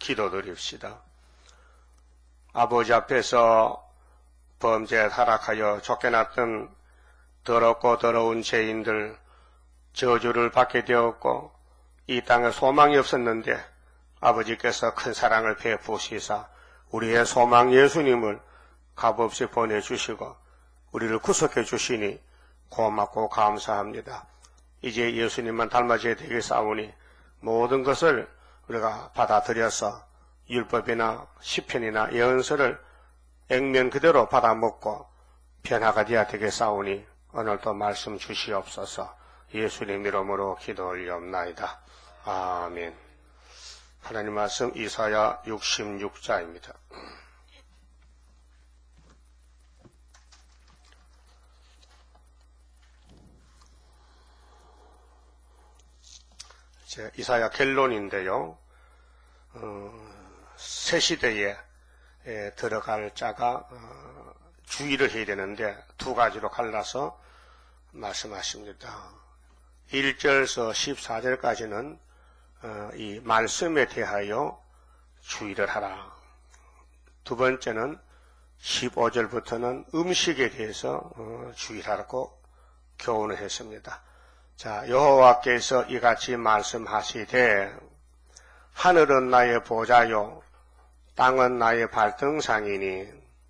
기도드립시다. 아버지 앞에서 범죄에 타락하여 쫓겨났던 더럽고 더러운 죄인들 저주를 받게 되었고 이 땅에 소망이 없었는데 아버지께서 큰 사랑을 베푸시사 우리의 소망 예수님을 값없이 보내주시고 우리를 구속해 주시니 고맙고 감사합니다. 이제 예수님만 닮아져야 되겠사오니 모든 것을 우리가 받아들여서 율법이나 시편이나 예언서를 액면 그대로 받아먹고 변화가 되어야 되겠사오니 오늘도 말씀 주시옵소서. 예수님 이름으로 기도 올리옵나이다. 아멘. 하나님 말씀 이사야 66자입니다. 이사야 결론인데요. 새 시대에 들어갈 자가 주의를 해야 되는데 두 가지로 갈라서 말씀하십니다. 1절에서 14절까지는 이 말씀에 대하여 주의를 하라. 두 번째는 15절부터는 음식에 대해서 주의를 하라고 교훈을 했습니다. 자, 여호와께서 이같이 말씀하시되 하늘은 나의 보좌요 땅은 나의 발등상이니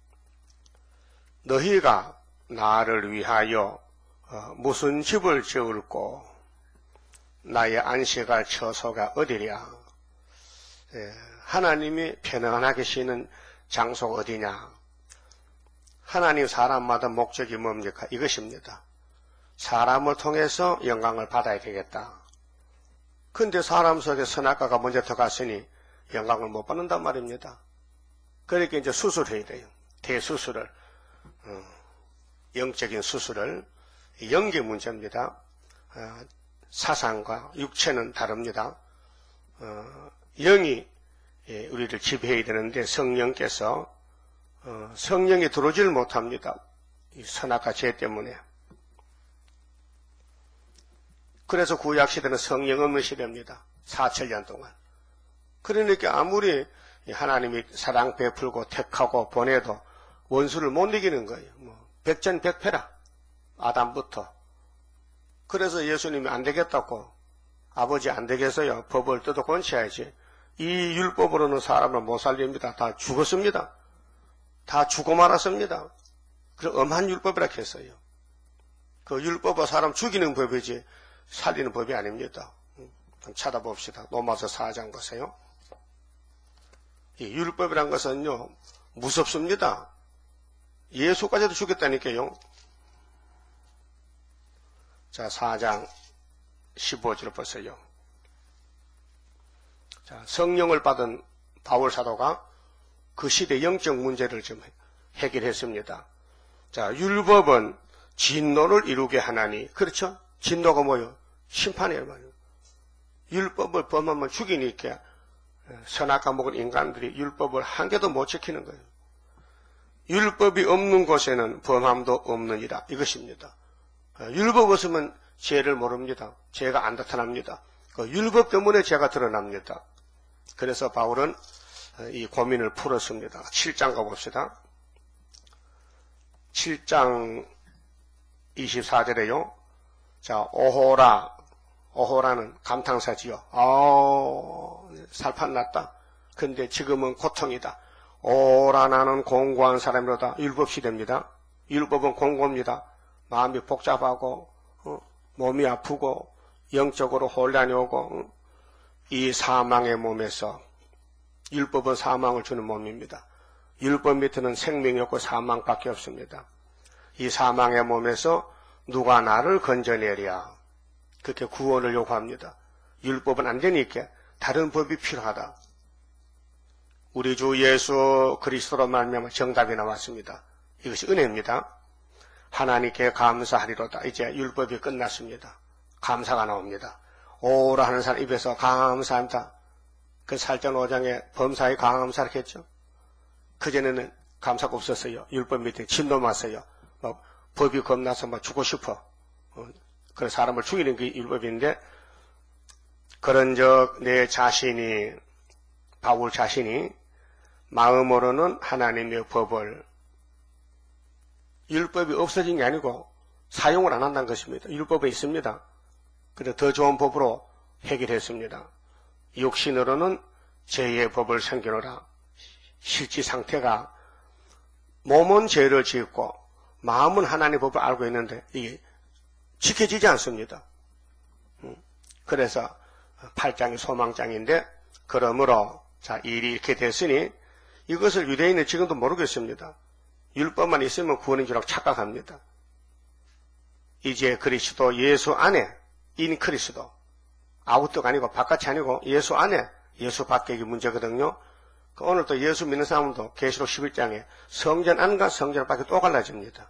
너희가 나를 위하여 무슨 집을 지을꼬 나의 안식할 처소가 어디랴. 하나님이 편안하게 쉬는 장소가 어디냐. 하나님 사람마다 목적이 뭡니까? 이것입니다. 사람을 통해서 영광을 받아야 되겠다. 근데 사람 속에 선악과가 먼저 들어갔으니 영광을 못 받는단 말입니다. 그러니까 이제 수술해야 돼요. 대수술을, 영적인 수술을, 영계 문제입니다. 사상과 육체는 다릅니다. 영이 우리를 지배해야 되는데 성령께서 성령이 들어오질 못합니다. 이 선악과 죄 때문에. 그래서 구약시대는 성령 없는 시대입니다. 4천년 동안. 그러니까 아무리 하나님이 사랑 베풀고 택하고 보내도 원수를 못 이기는 거예요. 백전백패라. 아담부터. 그래서 예수님이 안 되겠다고 아버지 안 되겠어요. 법을 뜯어 건쳐야지. 이 율법으로는 사람을 못 살립니다. 다 죽었습니다. 다 죽어 말았습니다. 그래서 엄한 율법이라 했어요. 그 율법은 사람 죽이는 법이지 살리는 법이 아닙니다. 좀 찾아봅시다. 로마서 4장 보세요. 이 율법이란 것은요 무섭습니다. 예수까지도 죽였다니까요. 자, 4장 15절 보세요. 자, 성령을 받은 바울 사도가 그 시대 영적 문제를 좀 해결했습니다. 자, 율법은 진노를 이루게 하나니, 그렇죠? 진노가 뭐예요? 심판이에요, 말이에요. 율법을 범하면 죽이니까 선악과 먹은 인간들이 율법을 한 개도 못 지키는 거예요. 율법이 없는 곳에는 범함도 없느니라, 이것입니다. 율법 없으면 죄를 모릅니다. 죄가 안 나타납니다. 그 율법 때문에 죄가 드러납니다. 그래서 바울은 이 고민을 풀었습니다. 7장 가봅시다. 7장 24절에요. 자, 오호라는 감탄사지요. 살판 났다. 근데 지금은 고통이다. 오라 나는 공고한 사람이로다. 율법 시대입니다. 율법은 공고입니다. 마음이 복잡하고 몸이 아프고 영적으로 혼란이 오고 이 사망의 몸에서 율법은 사망을 주는 몸입니다. 율법 밑에는 생명이 없고 사망밖에 없습니다. 이 사망의 몸에서 누가 나를 건져내랴. 그렇게 구원을 요구합니다. 율법은 안 되니까 다른 법이 필요하다. 우리 주 예수 그리스도로 말미암아 정답이 나왔습니다. 이것이 은혜입니다. 하나님께 감사하리로다. 이제 율법이 끝났습니다. 감사가 나옵니다. 오라 하는 사람 입에서 감사합니다. 그 살전 5장에 범사에 감사를 했죠. 그전에는 감사가 없었어요. 율법 밑에 진노 왔어요. 법이 겁나서 죽고 싶어. 그래서 사람을 죽이는 게 율법인데, 그런즉 내 자신이 바울 자신이 마음으로는 하나님의 법을 율법이 없어진 게 아니고 사용을 안 한다는 것입니다. 율법에 있습니다. 그래서 더 좋은 법으로 해결했습니다. 육신으로는 죄의 법을 섬기노라. 실제 상태가 몸은 죄를 짓고 마음은 하나님의 법을 알고 있는데 이게 지켜지지 않습니다. 그래서 8장이 소망장인데 그러므로 자 일이 이렇게 됐으니 이것을 유대인은 지금도 모르겠습니다. 율법만 있으면 구원인 줄 알고 착각합니다. 이제 그리스도 예수 안에 인 그리스도 아웃도가 아니고 바깥이 아니고 예수 안에 예수 밖에 이게 문제거든요. 오늘 또 예수 믿는 사람도 계시록 11장에 성전 안과 성전 밖에 또 갈라집니다.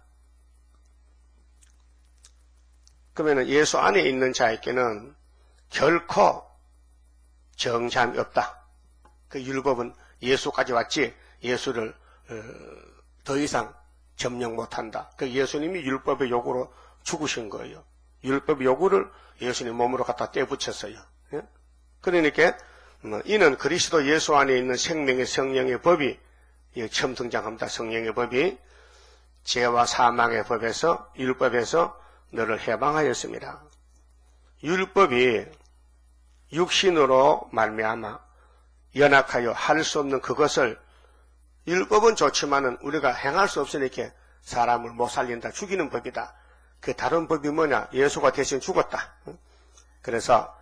그러면 예수 안에 있는 자에게는 결코 정죄함이 없다. 그 율법은 예수까지 왔지 예수를 더 이상 점령 못한다. 그 예수님이 율법의 요구로 죽으신 거예요. 율법의 요구를 예수님 몸으로 갖다 떼붙였어요. 그러니까 이는 그리스도 예수 안에 있는 생명의 성령의 법이 처음 등장합니다. 성령의 법이 죄와 사망의 법에서 율법에서 너를 해방하였습니다. 율법이 육신으로 말미암아 연약하여 할 수 없는 그것을 율법은 좋지만은 우리가 행할 수 없으니까 사람을 못 살린다, 죽이는 법이다. 그 다른 법이 뭐냐? 예수가 대신 죽었다. 그래서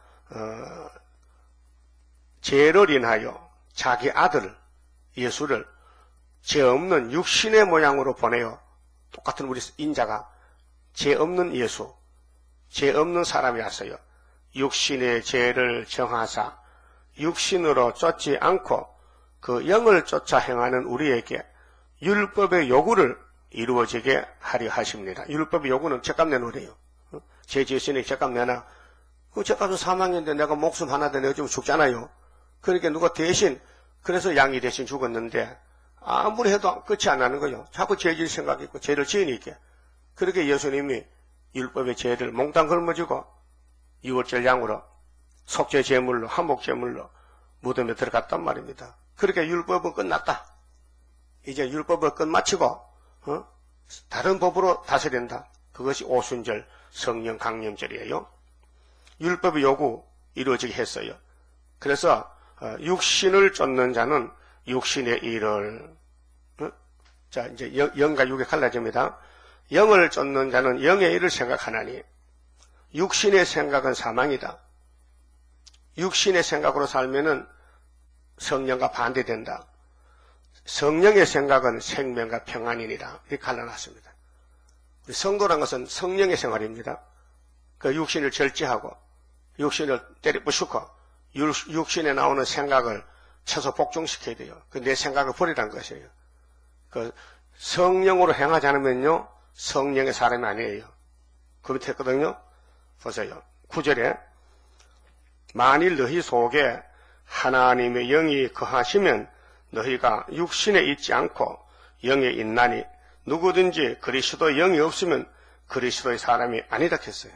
죄를 인하여 자기 아들 예수를 죄 없는 육신의 모양으로 보내요. 똑같은 우리 인자가 죄 없는 예수, 죄 없는 사람이 왔어요. 육신의 죄를 정하사 육신으로 쫓지 않고 그 영을 쫓아 행하는 우리에게 율법의 요구를 이루어지게 하려 하십니다. 율법의 요구는 죄값 내놓으래요. 죄 지으시니 죄값 내놔. 그 죄값은 사망인데 내가 목숨 하나 더 내주면 죽잖아요. 그러니까 누가 대신, 그래서 양이 대신 죽었는데 아무리 해도 끝이 안 나는 거죠. 자꾸 죄 지을 생각이 있고 죄를 지으니까. 그렇게 예수님이 율법의 죄를 몽땅 걸머지고 유월절 양으로 속죄 제물로 한복 제물로 무덤에 들어갔단 말입니다. 그렇게 율법은 끝났다. 이제 율법을 끝마치고 다른 법으로 다스린다. 그것이 오순절 성령 강림절이에요. 율법의 요구 이루어지게 했어요. 그래서 육신을 쫓는 자는 육신의 일을 자 이제 영과 육에 갈라집니다. 영을 쫓는 자는 영의 일을 생각하나니 육신의 생각은 사망이다. 육신의 생각으로 살면은 성령과 반대된다. 성령의 생각은 생명과 평안이니라. 이렇게 갈라놨습니다. 우리 성도란 것은 성령의 생활입니다. 그 육신을 절제하고 육신을 때려부수고 육신에 나오는 생각을 쳐서 복종시켜야 돼요. 그 내 생각을 버리란 것이에요. 그 성령으로 행하지 않으면요 성령의 사람이 아니에요. 그 밑에 했거든요. 보세요. 9절에 만일 너희 속에 하나님의 영이 거하시면 너희가 육신에 있지 않고 영에 있나니 누구든지 그리스도 영이 없으면 그리스도의 사람이 아니다 했어요.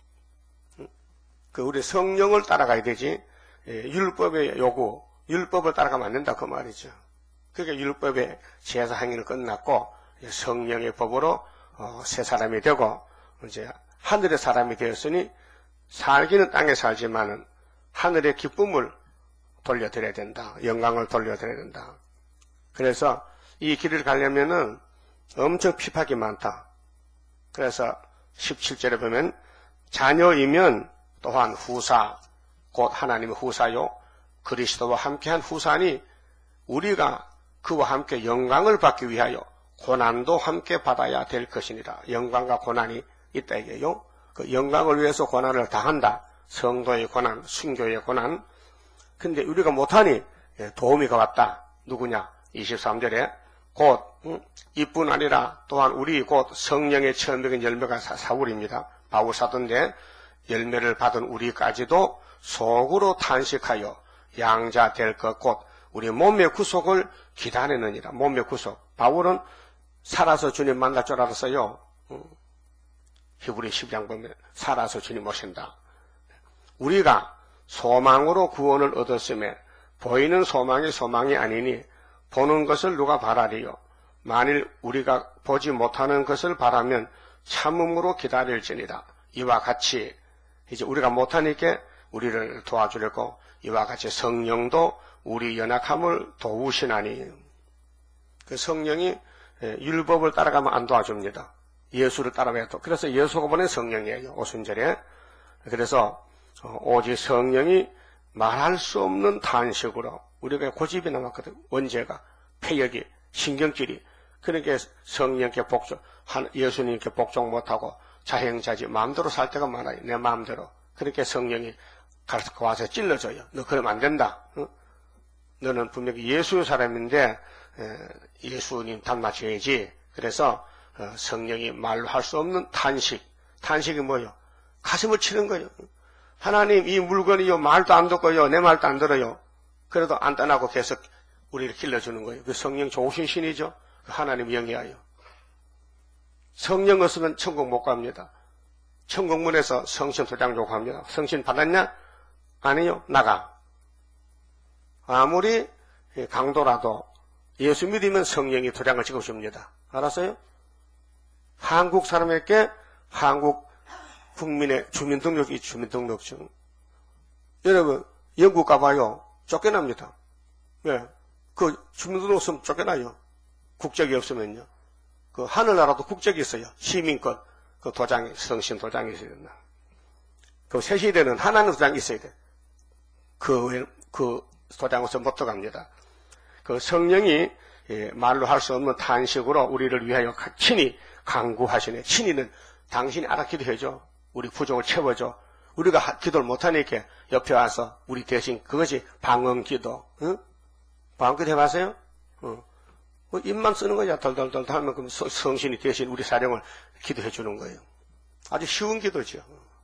그 우리 성령을 따라가야 되지 율법의 요구, 율법을 따라가면 안 된다 그 말이죠. 그러니까 율법의 제사 행위는 끝났고 성령의 법으로 새 사람이 되고 이제 하늘의 사람이 되었으니 살기는 땅에 살지만은 하늘의 기쁨을 돌려드려야 된다. 영광을 돌려드려야 된다. 그래서 이 길을 가려면은 엄청 핍박이 많다. 그래서 17절에 보면 자녀이면 또한 후사, 곧 하나님의 후사요. 그리스도와 함께한 후사니 우리가 그와 함께 영광을 받기 위하여 고난도 함께 받아야 될 것이니라. 영광과 고난이 있다 이게요. 그 영광을 위해서 고난을 다한다. 성도의 고난, 순교의 고난. 근데 우리가 못하니 도우미가 왔다. 누구냐? 23절에 곧 이뿐 아니라 또한 우리 곧 성령의 처음 맺은 열매가 사울입니다. 바울 사도인데 열매를 받은 우리까지도 속으로 탄식하여 양자 될 것 곧 우리 몸의 구속을 기다리느니라. 몸의 구속. 바울은 살아서 주님 만날 줄 알았어요. 히브리 10장 보면 살아서 주님 오신다. 우리가 소망으로 구원을 얻었음에 보이는 소망이 소망이 아니니 보는 것을 누가 바라리요. 만일 우리가 보지 못하는 것을 바라면 참음으로 기다릴지니라. 이와 같이 이제 우리가 못하니까 우리를 도와주려고 이와 같이 성령도 우리 연약함을 도우시나니. 그 성령이 율법을 따라가면 안 도와줍니다. 예수를 따라가야 돼. 그래서 예수가 보낸 성령이에요. 오순절에. 그래서 오직 성령이 말할 수 없는 탄식으로 우리가 고집이 남았거든. 원죄가, 폐역이, 신경질이. 그러니까 성령께 복종, 예수님께 복종 못하고 자행자지 마음대로 살 때가 많아요. 내 마음대로. 그렇게 성령이 와서 찔러줘요. 너 그러면 안 된다. 응? 너는 분명히 예수의 사람인데 예수님 닮아줘야지. 그래서 성령이 말로 할 수 없는 탄식. 탄식이 뭐요? 가슴을 치는 거예요. 하나님 이 물건이요 말도 안 듣고요 내 말도 안 들어요. 그래도 안 떠나고 계속 우리를 길러주는 거예요. 그 성령 좋으신 신이죠. 하나님 영이하여. 성령 없으면 천국 못 갑니다. 천국문에서 성신 도장 요구합니다. 성신 받았냐? 아니요. 나가. 아무리 강도라도 예수 믿으면 성령이 도장을 찍어줍니다. 알았어요? 한국 사람에게 한국 국민의 주민등록이 주민등록증. 여러분 영국 가봐요. 쫓겨납니다. 왜? 그 주민등록 없으면 쫓겨나요. 국적이 없으면요. 그 하늘나라도 국적이 있어요. 시민권. 그 도장이, 성신 도장이 있어야 된다. 그 새시대는 하나님 도장이 있어야 돼. 그 도장 없으면 못 들어갑니다. 그 성령이 말로 할 수 없는 탄식으로 우리를 위하여 친히 강구하시네. 친히는 당신이 알아 기도해줘. 우리 부족을 채워줘. 우리가 기도를 못하니까 옆에 와서 우리 대신 그것이 방언기도. 응? 방언기도 해봤어요? 응. 입만 쓰는 거야. 덜덜덜 하면 그럼 성신이 대신 우리 사령을 기도해 주는 거예요. 아주 쉬운 기도죠.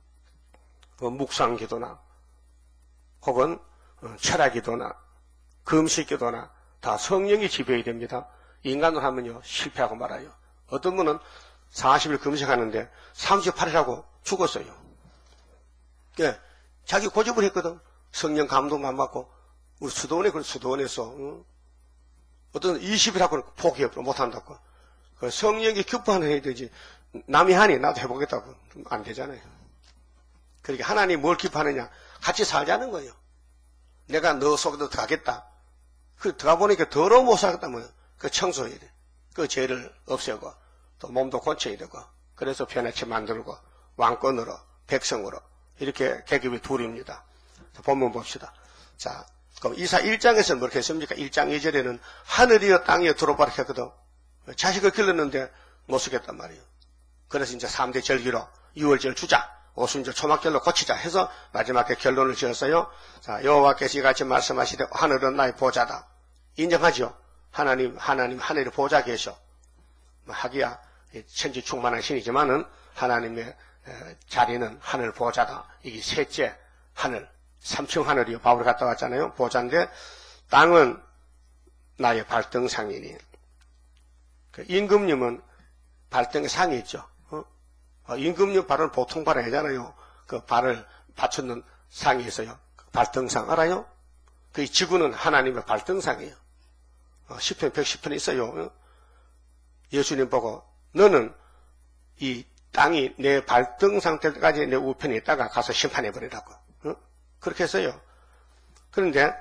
묵상 기도나 혹은 철학 기도나 금식 기도나 다 성령이 지배해야 됩니다. 인간으로 하면요 실패하고 말아요. 어떤 분은 40일 금식하는데 38일하고 죽었어요. 예, 자기 고집을 했거든. 성령 감동 안 받고 우리 수도원에서 어떤 20일하고는 포기해버려 못한다고. 그 성령이 기뻐하는 해야 되지. 남이 하니 나도 해보겠다고. 안 되잖아요. 그러니까 하나님 뭘 기뻐하느냐. 같이 살자는 거예요. 내가 너 속에도 들어가겠다. 그 들어가 보니까 더러워 못 살겠다면 그 청소해야 돼. 그 죄를 없애고 또 몸도 고쳐야 되고. 그래서 편하게 만들고 왕권으로 백성으로 이렇게 계급이 둘입니다. 본문 봅시다. 자. 그럼 이사 1장에서는 뭐렇게 했습니까? 1장 2절에는 하늘이여 땅이여 들어보라 했거든. 자식을 길렀는데 못 쓰겠단 말이에요. 그래서 이제 3대 절기로 6월절 주자, 오순절 초막절로 고치자 해서 마지막에 결론을 지었어요. 자, 여호와께서 이같이 말씀하시되 하늘은 나의 보좌다. 인정하죠? 하나님 하늘에 보좌 계셔. 하기야 천지 충만한 신이지만은 하나님의 자리는 하늘 보좌다. 이게 셋째 하늘. 3층 하늘이요. 바울이 갔다 왔잖아요. 보좌인데 땅은 나의 발등상이니. 그 임금님은 발등에 상이 있죠. 임금님 발은 보통 발 아니잖아요. 그 발을 받쳤는 상이 있어요. 발등상 알아요? 그 지구는 하나님의 발등상이에요. 시편 110편에 있어요. 예수님 보고 너는 이 땅이 내 발등상 될 때까지 내 우편에 있다가 가서 심판해버리라고. 그렇게 했어요. 그런데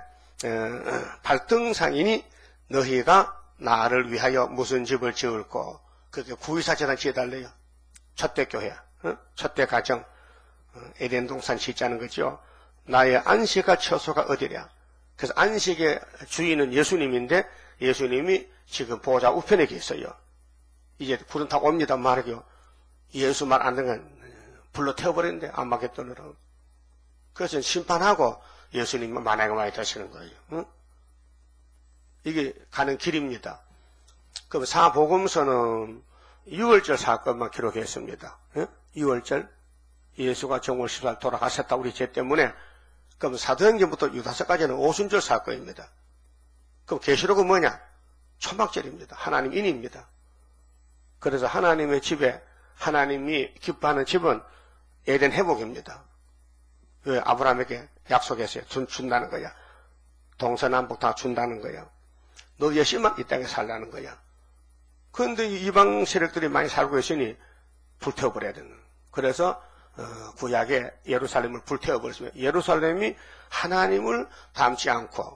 발등상이니 너희가 나를 위하여 무슨 집을 지을고 그렇게 구유사재단 지어달래요. 첫대 교회, 첫대 가정, 에덴 동산 짓자는 거죠. 나의 안식과 처소가 어디랴. 그래서 안식의 주인은 예수님인데 예수님이 지금 보좌 우편에 계세요. 이제 구름 타고 옵니다 말이요. 예수 말 안 듣는 불로 태워버리는데 안마겟돈으로. 그래서 심판하고 예수님은 만약에 많이 되시는 거예요. 응? 이게 가는 길입니다. 그럼 사복음서는 6월절 사건만 기록했습니다. 응? 6월절 예수가 정월 14일 돌아가셨다 우리 죄 때문에. 그럼 사도행전부터 유다서까지는 오순절 사건입니다. 그럼 계시록은 뭐냐? 초막절입니다. 하나님 인입니다. 그래서 하나님의 집에 하나님이 기뻐하는 집은 에덴 회복입니다. 왜? 아브라함에게 약속했어요. 준다는 거야. 동서남북 다 준다는 거야. 너 열심히만 이 땅에 살라는 거야. 그런데 이방 세력들이 많이 살고 있으니 불태워버려야 되는 거야. 그래서 구약의 예루살렘을 불태워버렸으면 예루살렘이 하나님을 닮지 않고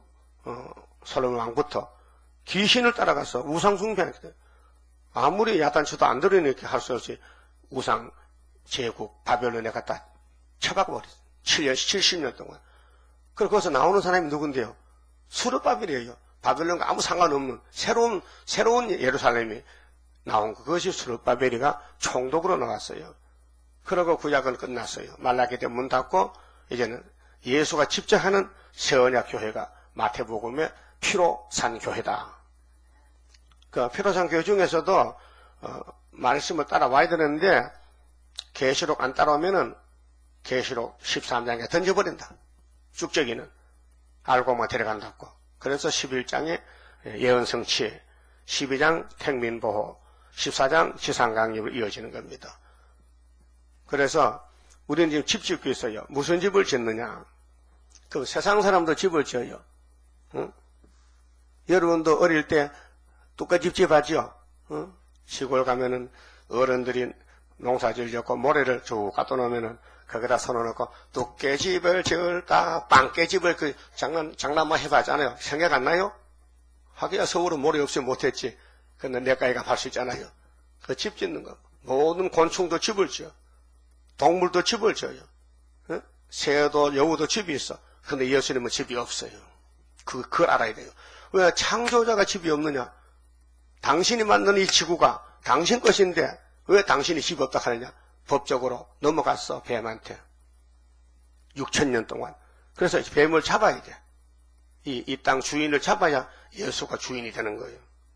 솔로몬 왕부터 귀신을 따라가서 우상 숭배했거든. 아무리 야단쳐도 안 들으니까 할 수 없이 우상 제국 바벨론에 갖다 쳐박아버렸어. 70년 동안. 그리고 거기서 나오는 사람이 누군데요? 수르바벨이에요. 바벨론과 아무 상관없는 새로운 예루살렘이 나온 거. 그것이 수르바벨이가 총독으로 나왔어요. 그러고 구약은 끝났어요. 말라기 때 문 닫고 이제는 예수가 직접 하는 새언약 교회가 마태복음의 피로 산 교회다. 그 피로 산 교회 중에서도 말씀을 따라와야 되는데 계시록 안 따라오면은 계시록 13장에 던져버린다. 쭉저기는 알고만 데려간다고. 그래서 11장에 예언성취, 12장 택민보호, 14장 지상강립으로 이어지는 겁니다. 그래서 우리는 지금 집 짓고 있어요. 무슨 집을 짓느냐? 그 세상 사람도 집을 지어요. 응? 여러분도 어릴 때 뚝배집 지어봤죠? 응? 시골 가면은 어른들이 농사지을 짓고 모래를 쭉 갖다 놓으면은 거기다 손을 놓고 뚝배집을 지을까 빵깨집을 그 장난만 해봤잖아요. 생각 안 나요? 하기야 서울은 모래 없이 못했지. 근데 내가이가 할 수 있잖아요. 그 집 짓는 거. 모든 곤충도 집을 지어. 동물도 집을 지어요. 응? 새도 여우도 집이 있어. 근데 예수님은 집이 없어요. 그걸 알아야 돼요. 왜 창조자가 집이 없느냐? 당신이 만든 이 지구가 당신 것인데 왜 당신이 집이 없다 하느냐? 법적으로 넘어갔어, 뱀한테. 6,000년 동안. 그래서 뱀을 잡아야 돼. 이 땅 주인을 잡아야 예수가 주인이 되는 거예요.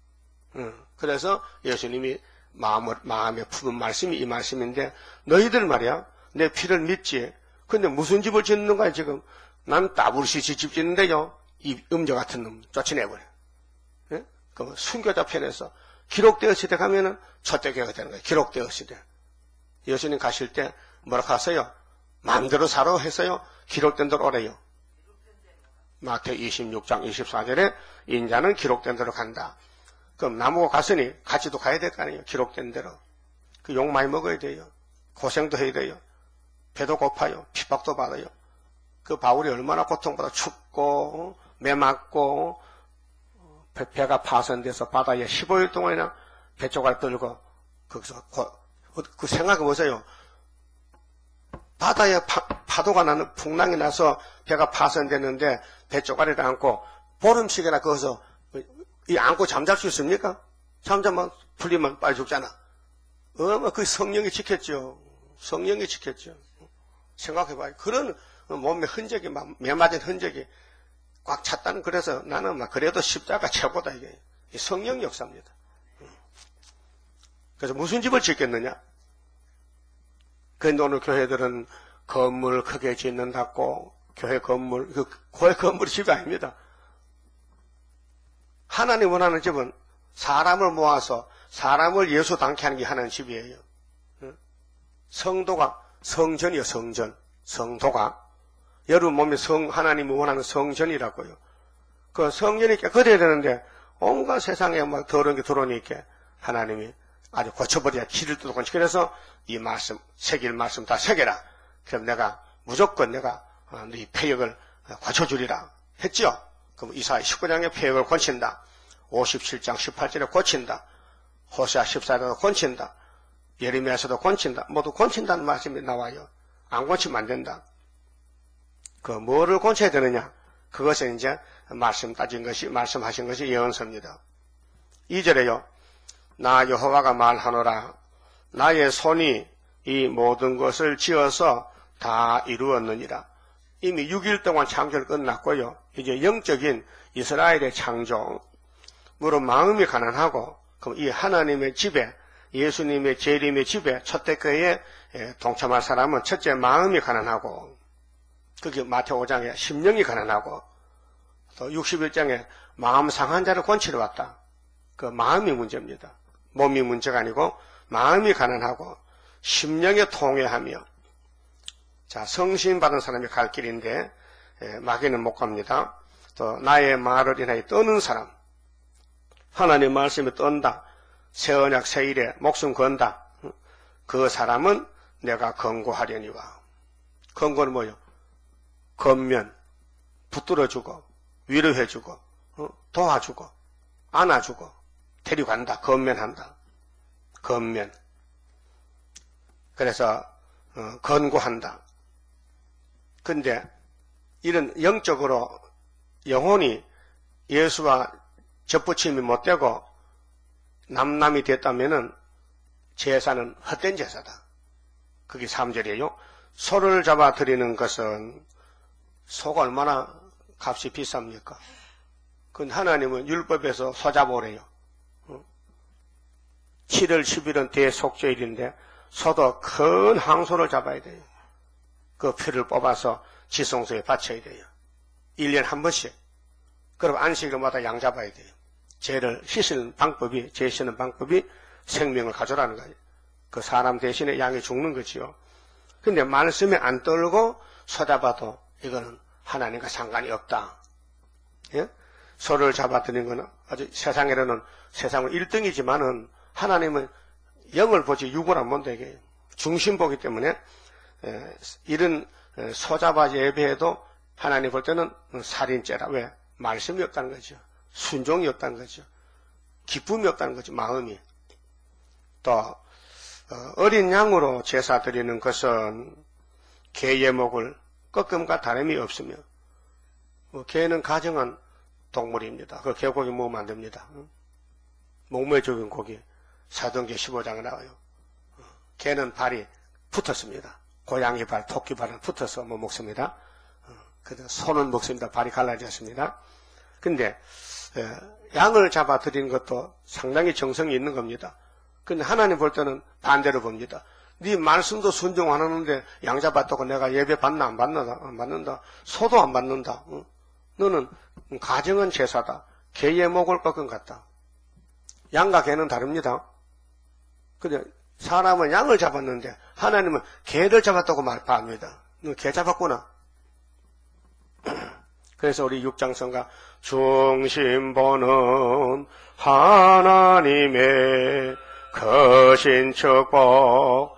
그래서 예수님이 마음에 품은 말씀이 이 말씀인데, 너희들 말이야, 내 피를 믿지. 근데 무슨 집을 짓는 거야, 지금? 난 따블시치 집 짓는데요. 이 음저 같은 놈 쫓아내버려. 예? 그 순교자 편에서 기록되었을 때 가면은 첫대교가 되는 거예요. 기록되었을 때. 예수님 가실 때 뭐라고 하세요? 마음대로 살아 했어요? 기록된 대로 오래요. 마태 26장 24절에 인자는 기록된 대로 간다. 그럼 나무가 갔으니 같이도 가야 될 거 아니에요. 기록된 대로. 그 욕 많이 먹어야 돼요. 고생도 해야 돼요. 배도 고파요. 핍박도 받아요. 그 바울이 얼마나 고통받아 춥고 매맞고 배가 파손돼서 바다에 15일 동안이나 배조갈 떨고 거기서 그 생각해보세요. 바다에 파도가 나는 풍랑이 나서 배가 파손됐는데 배조가리를 안고 보름씩이나 거기서 안고 잠잘 수 있습니까? 잠자면 풀리면 빨리 죽잖아. 그 성령이 지켰죠. 성령이 지켰죠. 생각해봐요. 그런 몸의 흔적이 매맞은 흔적이 꽉 찼다는. 그래서 나는 그래도 십자가 최고다 이게 성령 역사입니다. 그래서 무슨 집을 짓겠느냐? 그런데 오늘 교회들은 건물 크게 짓는다고 교회 건물이 집이 아닙니다. 하나님 원하는 집은 사람을 모아서 사람을 예수 닮게 하는 게 하나님 집이에요. 성도가 성전이요, 성전. 성도가 여러분 몸에 하나님이 원하는 성전이라고요. 그 성전이 깨끗해야 되는데 온갖 세상에 막 더러운 게 들어오니까 하나님이 아주 고쳐버려야 길을 뜯고. 그래서 이 말씀, 새길 말씀 다 새겨라. 그럼 내가 무조건 내가 네 폐역을 고쳐주리라 했죠. 그럼 이사야 19장에 폐역을 고친다. 57장 18절에 고친다. 호세아 14장에도 고친다. 예레미야에서도 고친다. 모두 고친다는 말씀이 나와요. 안 고치면 안 된다. 그 뭐를 고쳐야 되느냐? 그것은 이제 말씀하신 것이 예언서입니다. 2절에요. 나 여호와가 말하노라. 나의 손이 이 모든 것을 지어서 다 이루었느니라. 이미 6일 동안 창조를 끝났고요. 이제 영적인 이스라엘의 창조. 물론 마음이 가난하고 그럼 이 하나님의 집에 예수님의 재림의 집에 첫대교회에 동참할 사람은 첫째 마음이 가난하고, 그게 마태오 5장에 심령이 가난하고, 또 61장에 마음 상한 자를 권치러 왔다. 그 마음이 문제입니다. 몸이 문제가 아니고 마음이 가난하고 심령에 통회하며. 자, 성신 받은 사람이 갈 길인데 마귀는 못 갑니다. 또 나의 말을 인하여 떠는 사람, 하나님 말씀에 떤다, 새 언약 새 일에 목숨 건다, 그 사람은 내가 권고하려니와. 권고는 뭐요? 권면, 붙들어주고 위로해주고 도와주고 안아주고 데리고 간다. 권면한다. 권면. 그래서 권고한다. 근데 이런 영적으로 영혼이 예수와 접붙임이 못되고 남남이 됐다면은 제사는 헛된 제사다. 그게 3절이에요. 소를 잡아 드리는 것은 소가 얼마나 값이 비쌉니까? 그건 하나님은 율법에서 소 잡아오래요. 7월 10일은 대속죄일인데 소도 큰 항소를 잡아야 돼요. 그 피를 뽑아서 지성소에 바쳐야 돼요. 1년에 한 번씩. 그럼 안식일마다 양 잡아야 돼요. 죄를 씻는 방법이, 죄 씻는 방법이 생명을 가져라는 거예요. 그 사람 대신에 양이 죽는 거지요. 근데 말씀에 안 떨고 소 잡아도 이거는 하나님과 상관이 없다. 예? 소를 잡아드리는 것은 아주 세상에는 세상은 1등이지만은 하나님은 영을 보지 육을 안 본다게 중심 보기 때문에 이런 소 잡아 예배에도 하나님 볼 때는 살인죄라. 왜? 말씀이 없다는 거죠. 순종이 없다는 거죠. 기쁨이 없다는 거죠. 마음이. 또 어린 양으로 제사 드리는 것은 개의 목을 꺾음과 다름이 없으며 개는 가정한 동물입니다. 그 개고기 먹으면 안 됩니다. 목매에 죽인 고기 사도행전 15장에 나와요. 개는 발이 붙었습니다. 고양이 발, 토끼 발은 붙어서 뭐 먹습니다. 그래서 소는 먹습니다. 발이 갈라졌습니다. 근데 양을 잡아 드리는 것도 상당히 정성이 있는 겁니다. 근데 하나님 볼 때는 반대로 봅니다. 네 말씀도 순종 안 하는데 양 잡았다고 내가 예배 받나 안 받는다. 안 받는다. 소도 안 받는다. 너는 가정은 제사다. 개의 목을 꺾은 같다. 양과 개는 다릅니다. 근데 사람은 양을 잡았는데 하나님은 개를 잡았다고 말합니다. 너 개 잡았구나. 그래서 우리 육장성가 중심보는 하나님의 거신 축복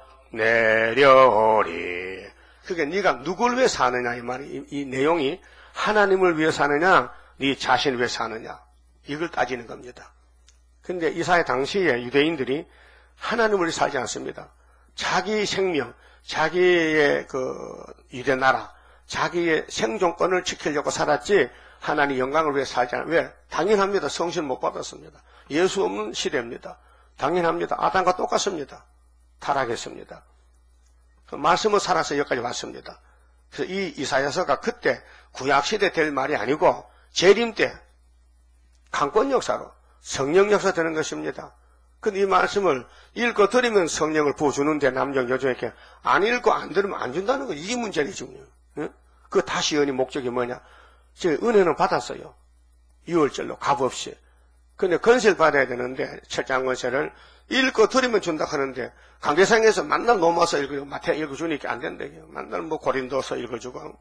내려오리. 그게 네가 누굴 위해 사느냐 이 말이 이 내용이 하나님을 위해 사느냐 네 자신을 위해 사느냐 이걸 따지는 겁니다. 근데 이사야 당시에 유대인들이 하나님을 위해 살지 않습니다. 자기 생명, 자기의 그 유대 나라, 자기의 생존권을 지키려고 살았지 하나님 영광을 위해 살지 않아요. 왜? 당연합니다. 성신 못 받았습니다. 예수 없는 시대입니다. 당연합니다. 아담과 똑같습니다. 타락했습니다. 그 말씀을 살아서 여기까지 왔습니다. 그래서 이 이사야서가 그때 구약시대 될 말이 아니고 재림 때 강권 역사로 성령 역사 되는 것입니다. 근데 이 말씀을 읽고 들으면 성령을 부어주는데 남녀 여종에게 안 읽고 안 들으면 안 준다는 거 이게 문제이죠. 그 다시 은이 목적이 뭐냐? 제가 은혜는 받았어요. 6월절로 값없이. 근데 건세를 받아야 되는데 철장 건세를 읽고 들으면 준다 하는데 강대상에서 만날 넘어서 읽고 마태 읽어주니까 안 된대요. 만날 뭐 고린도서 읽어주고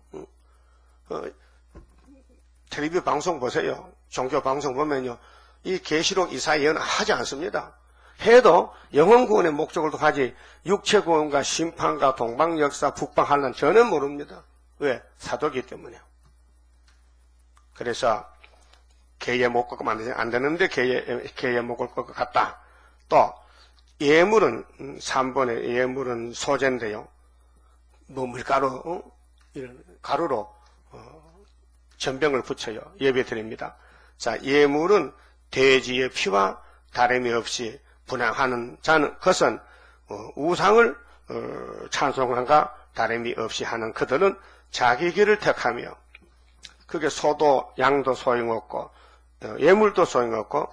텔레비전 방송 보세요. 종교 방송 보면요. 이 계시록 이사야 예언 하지 않습니다. 해도 영혼 구원의 목적으로 하지 육체 구원과 심판과 동방 역사 북방 환란 전혀 모릅니다. 왜? 사도기 때문에. 그래서 개의 목 꺾으면 안 되는데 개의 목을 꺾어 갔다. 또 예물은 3번에 예물은 소재인데요. 뭐 밀가루 이런 가루로 전병을 붙여요. 예배 드립니다. 자, 예물은 돼지의 피와 다름이 없이 분향하는 자는 것은 우상을 찬송함과 다름이 없이 하는 그들은 자기 길을 택하며 그게 소도 양도 소용없고 예물도 소용없고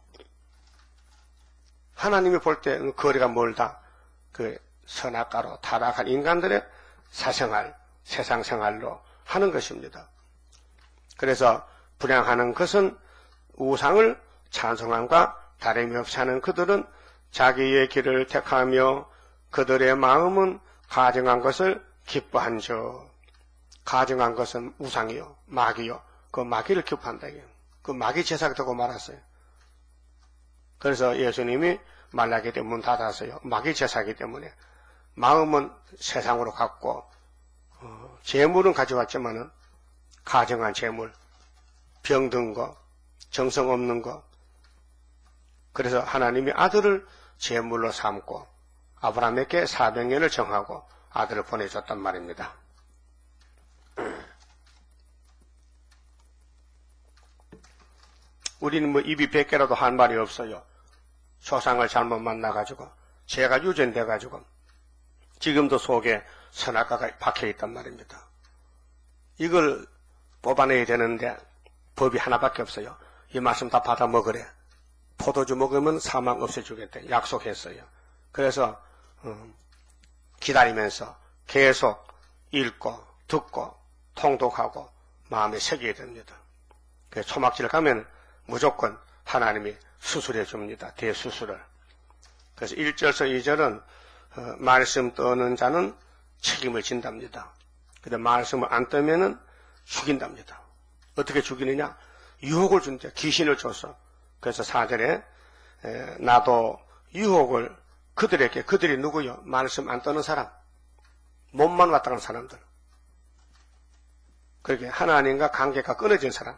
하나님이 볼 때 거리가 멀다. 그 선악가로 타락한 인간들의 사생활, 세상 생활로 하는 것입니다. 그래서 분향하는 것은 우상을 찬송함과 다름이 없이 하는 그들은 자기의 길을 택하며 그들의 마음은 가증한 것을 기뻐한저. 가증한 것은 우상이요, 마귀요, 그 마귀를 기업한다. 그 마귀 제사가 되고 말았어요. 그래서 예수님이 말라기 때 문 닫았어요. 마귀 제사이기 때문에. 마음은 세상으로 갔고, 재물은 가져왔지만은, 가정한 재물, 병든 거, 정성 없는 거. 그래서 하나님이 아들을 재물로 삼고, 아브라함에게 400년을 정하고 아들을 보내줬단 말입니다. 우리는 뭐 입이 100개라도 한 말이 없어요. 조상을 잘못 만나가지고, 죄가 유전돼가지고, 지금도 속에 선악과가 박혀있단 말입니다. 이걸 뽑아내야 되는데, 법이 하나밖에 없어요. 이 말씀 다 받아 먹으래. 포도주 먹으면 사망 없애주겠대. 약속했어요. 그래서, 기다리면서 계속 읽고, 듣고, 통독하고, 마음에 새기게 됩니다. 그래서 초막질 가면 무조건 하나님이 수술해 줍니다. 대수술을. 그래서 1절에서 2절은 말씀 떠는 자는 책임을 진답니다. 근데 말씀을 안 떠면은 죽인답니다. 어떻게 죽이느냐? 유혹을 준대. 귀신을 줘서. 그래서 4절에 나도 유혹을 그들에게, 그들이 누구요? 말씀 안 떠는 사람. 몸만 왔다 간 사람들. 그렇게 하나님과 관계가 끊어진 사람.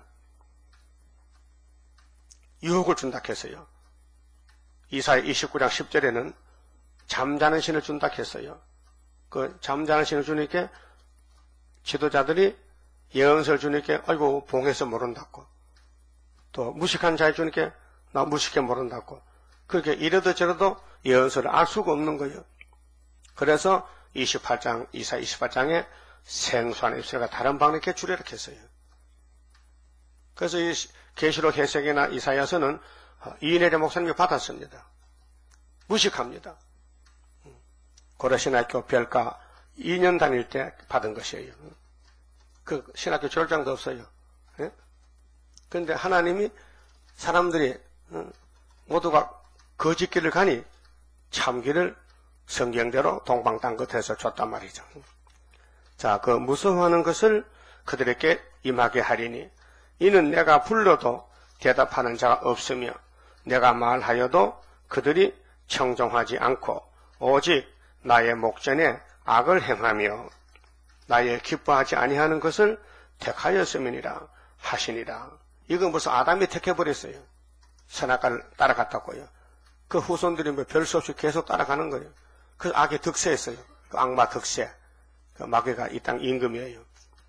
유혹을 준다 했어요. 이사야 29장 10절에는 잠자는 신을 준다 했어요. 그 잠자는 신을 주니까 지도자들이 예언서를 주니까 아이고 봉해서 모른다고. 또 무식한 자에 주니까 나 무식해 모른다고. 그렇게 이래도 저래도 예언서를 알 수가 없는 거예요. 그래서 28장, 이사야 28장에 생수한 입술과 다른 방법에 주례를 했어요. 그래서 이 계시록 해석이나 이사야서는 이인혜대 목사님이 받았습니다. 무식합니다. 고려신학교 별가 2년 다닐 때 받은 것이에요. 그 신학교 졸장도 없어요. 그런데 하나님이 사람들이 모두가 거짓길을 가니 참길을 성경대로 동방땅 끝에서 줬단 말이죠. 자, 그 무서워하는 것을 그들에게 임하게 하리니 이는 내가 불러도 대답하는 자가 없으며 내가 말하여도 그들이 청종하지 않고 오직 나의 목전에 악을 행하며 나의 기뻐하지 아니하는 것을 택하였음이니라 하시니라. 이건 무슨 아담이 택해버렸어요. 선악과를 따라갔다고요. 그 후손들이 뭐 별 수 없이 계속 따라가는 거예요. 그 악의 득세였어요. 그 악마 득세. 그 마귀가 이 땅 임금이에요.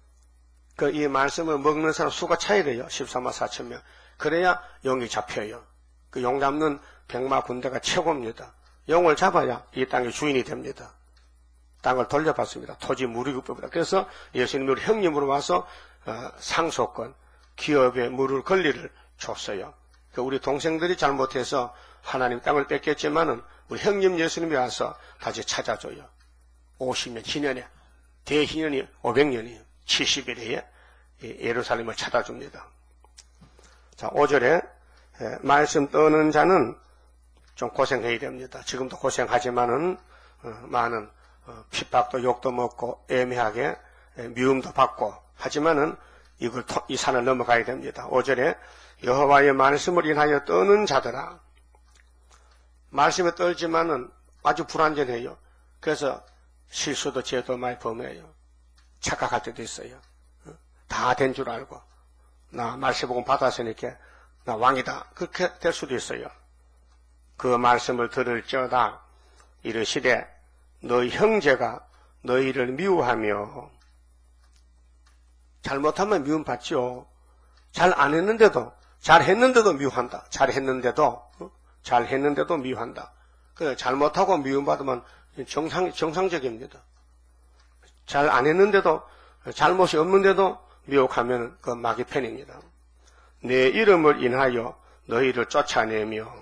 이 말씀을 먹는 사람 수가 차야 돼요. 14만 4천 명. 그래야 용이 잡혀요. 그 용 잡는 백마 군대가 최고입니다. 용을 잡아야 이 땅의 주인이 됩니다. 땅을 돌려받습니다. 토지 무리급법이다. 그래서 예수님이 우리 형님으로 와서 상속권, 기업에 물을 권리를 줬어요. 우리 동생들이 잘못해서 하나님 땅을 뺏겼지만은 우리 형님 예수님이 와서 다시 찾아줘요. 50년, 희년에, 대희년이 500년이에요. 70일에 예루살렘을 찾아줍니다. 자, 5절에 말씀 떠는 자는 좀 고생해야 됩니다. 지금도 고생하지만은 많은 핍박도 욕도 먹고 애매하게 미움도 받고 하지만은 이 산을 넘어가야 됩니다. 5절에 여호와의 말씀을 인하여 떠는 자들아. 말씀에 떨지만은 아주 불완전해요. 그래서 실수도 죄도 많이 범해요. 착각할 때도 있어요. 다 된 줄 알고 나 말세복음 받았으니까 나 왕이다. 그렇게 될 수도 있어요. 그 말씀을 들을지어다 이르시되 너희 형제가 너희를 미워하며 잘못하면 미움받지요. 잘 안 했는데도 잘했는데도 미워한다. 잘했는데도 미워한다. 그 잘못하고 미움받으면 정상적입니다. 잘 안 했는데도 잘못이 없는데도 미혹하면 그 마귀 편입니다. 내 이름을 인하여 너희를 쫓아내며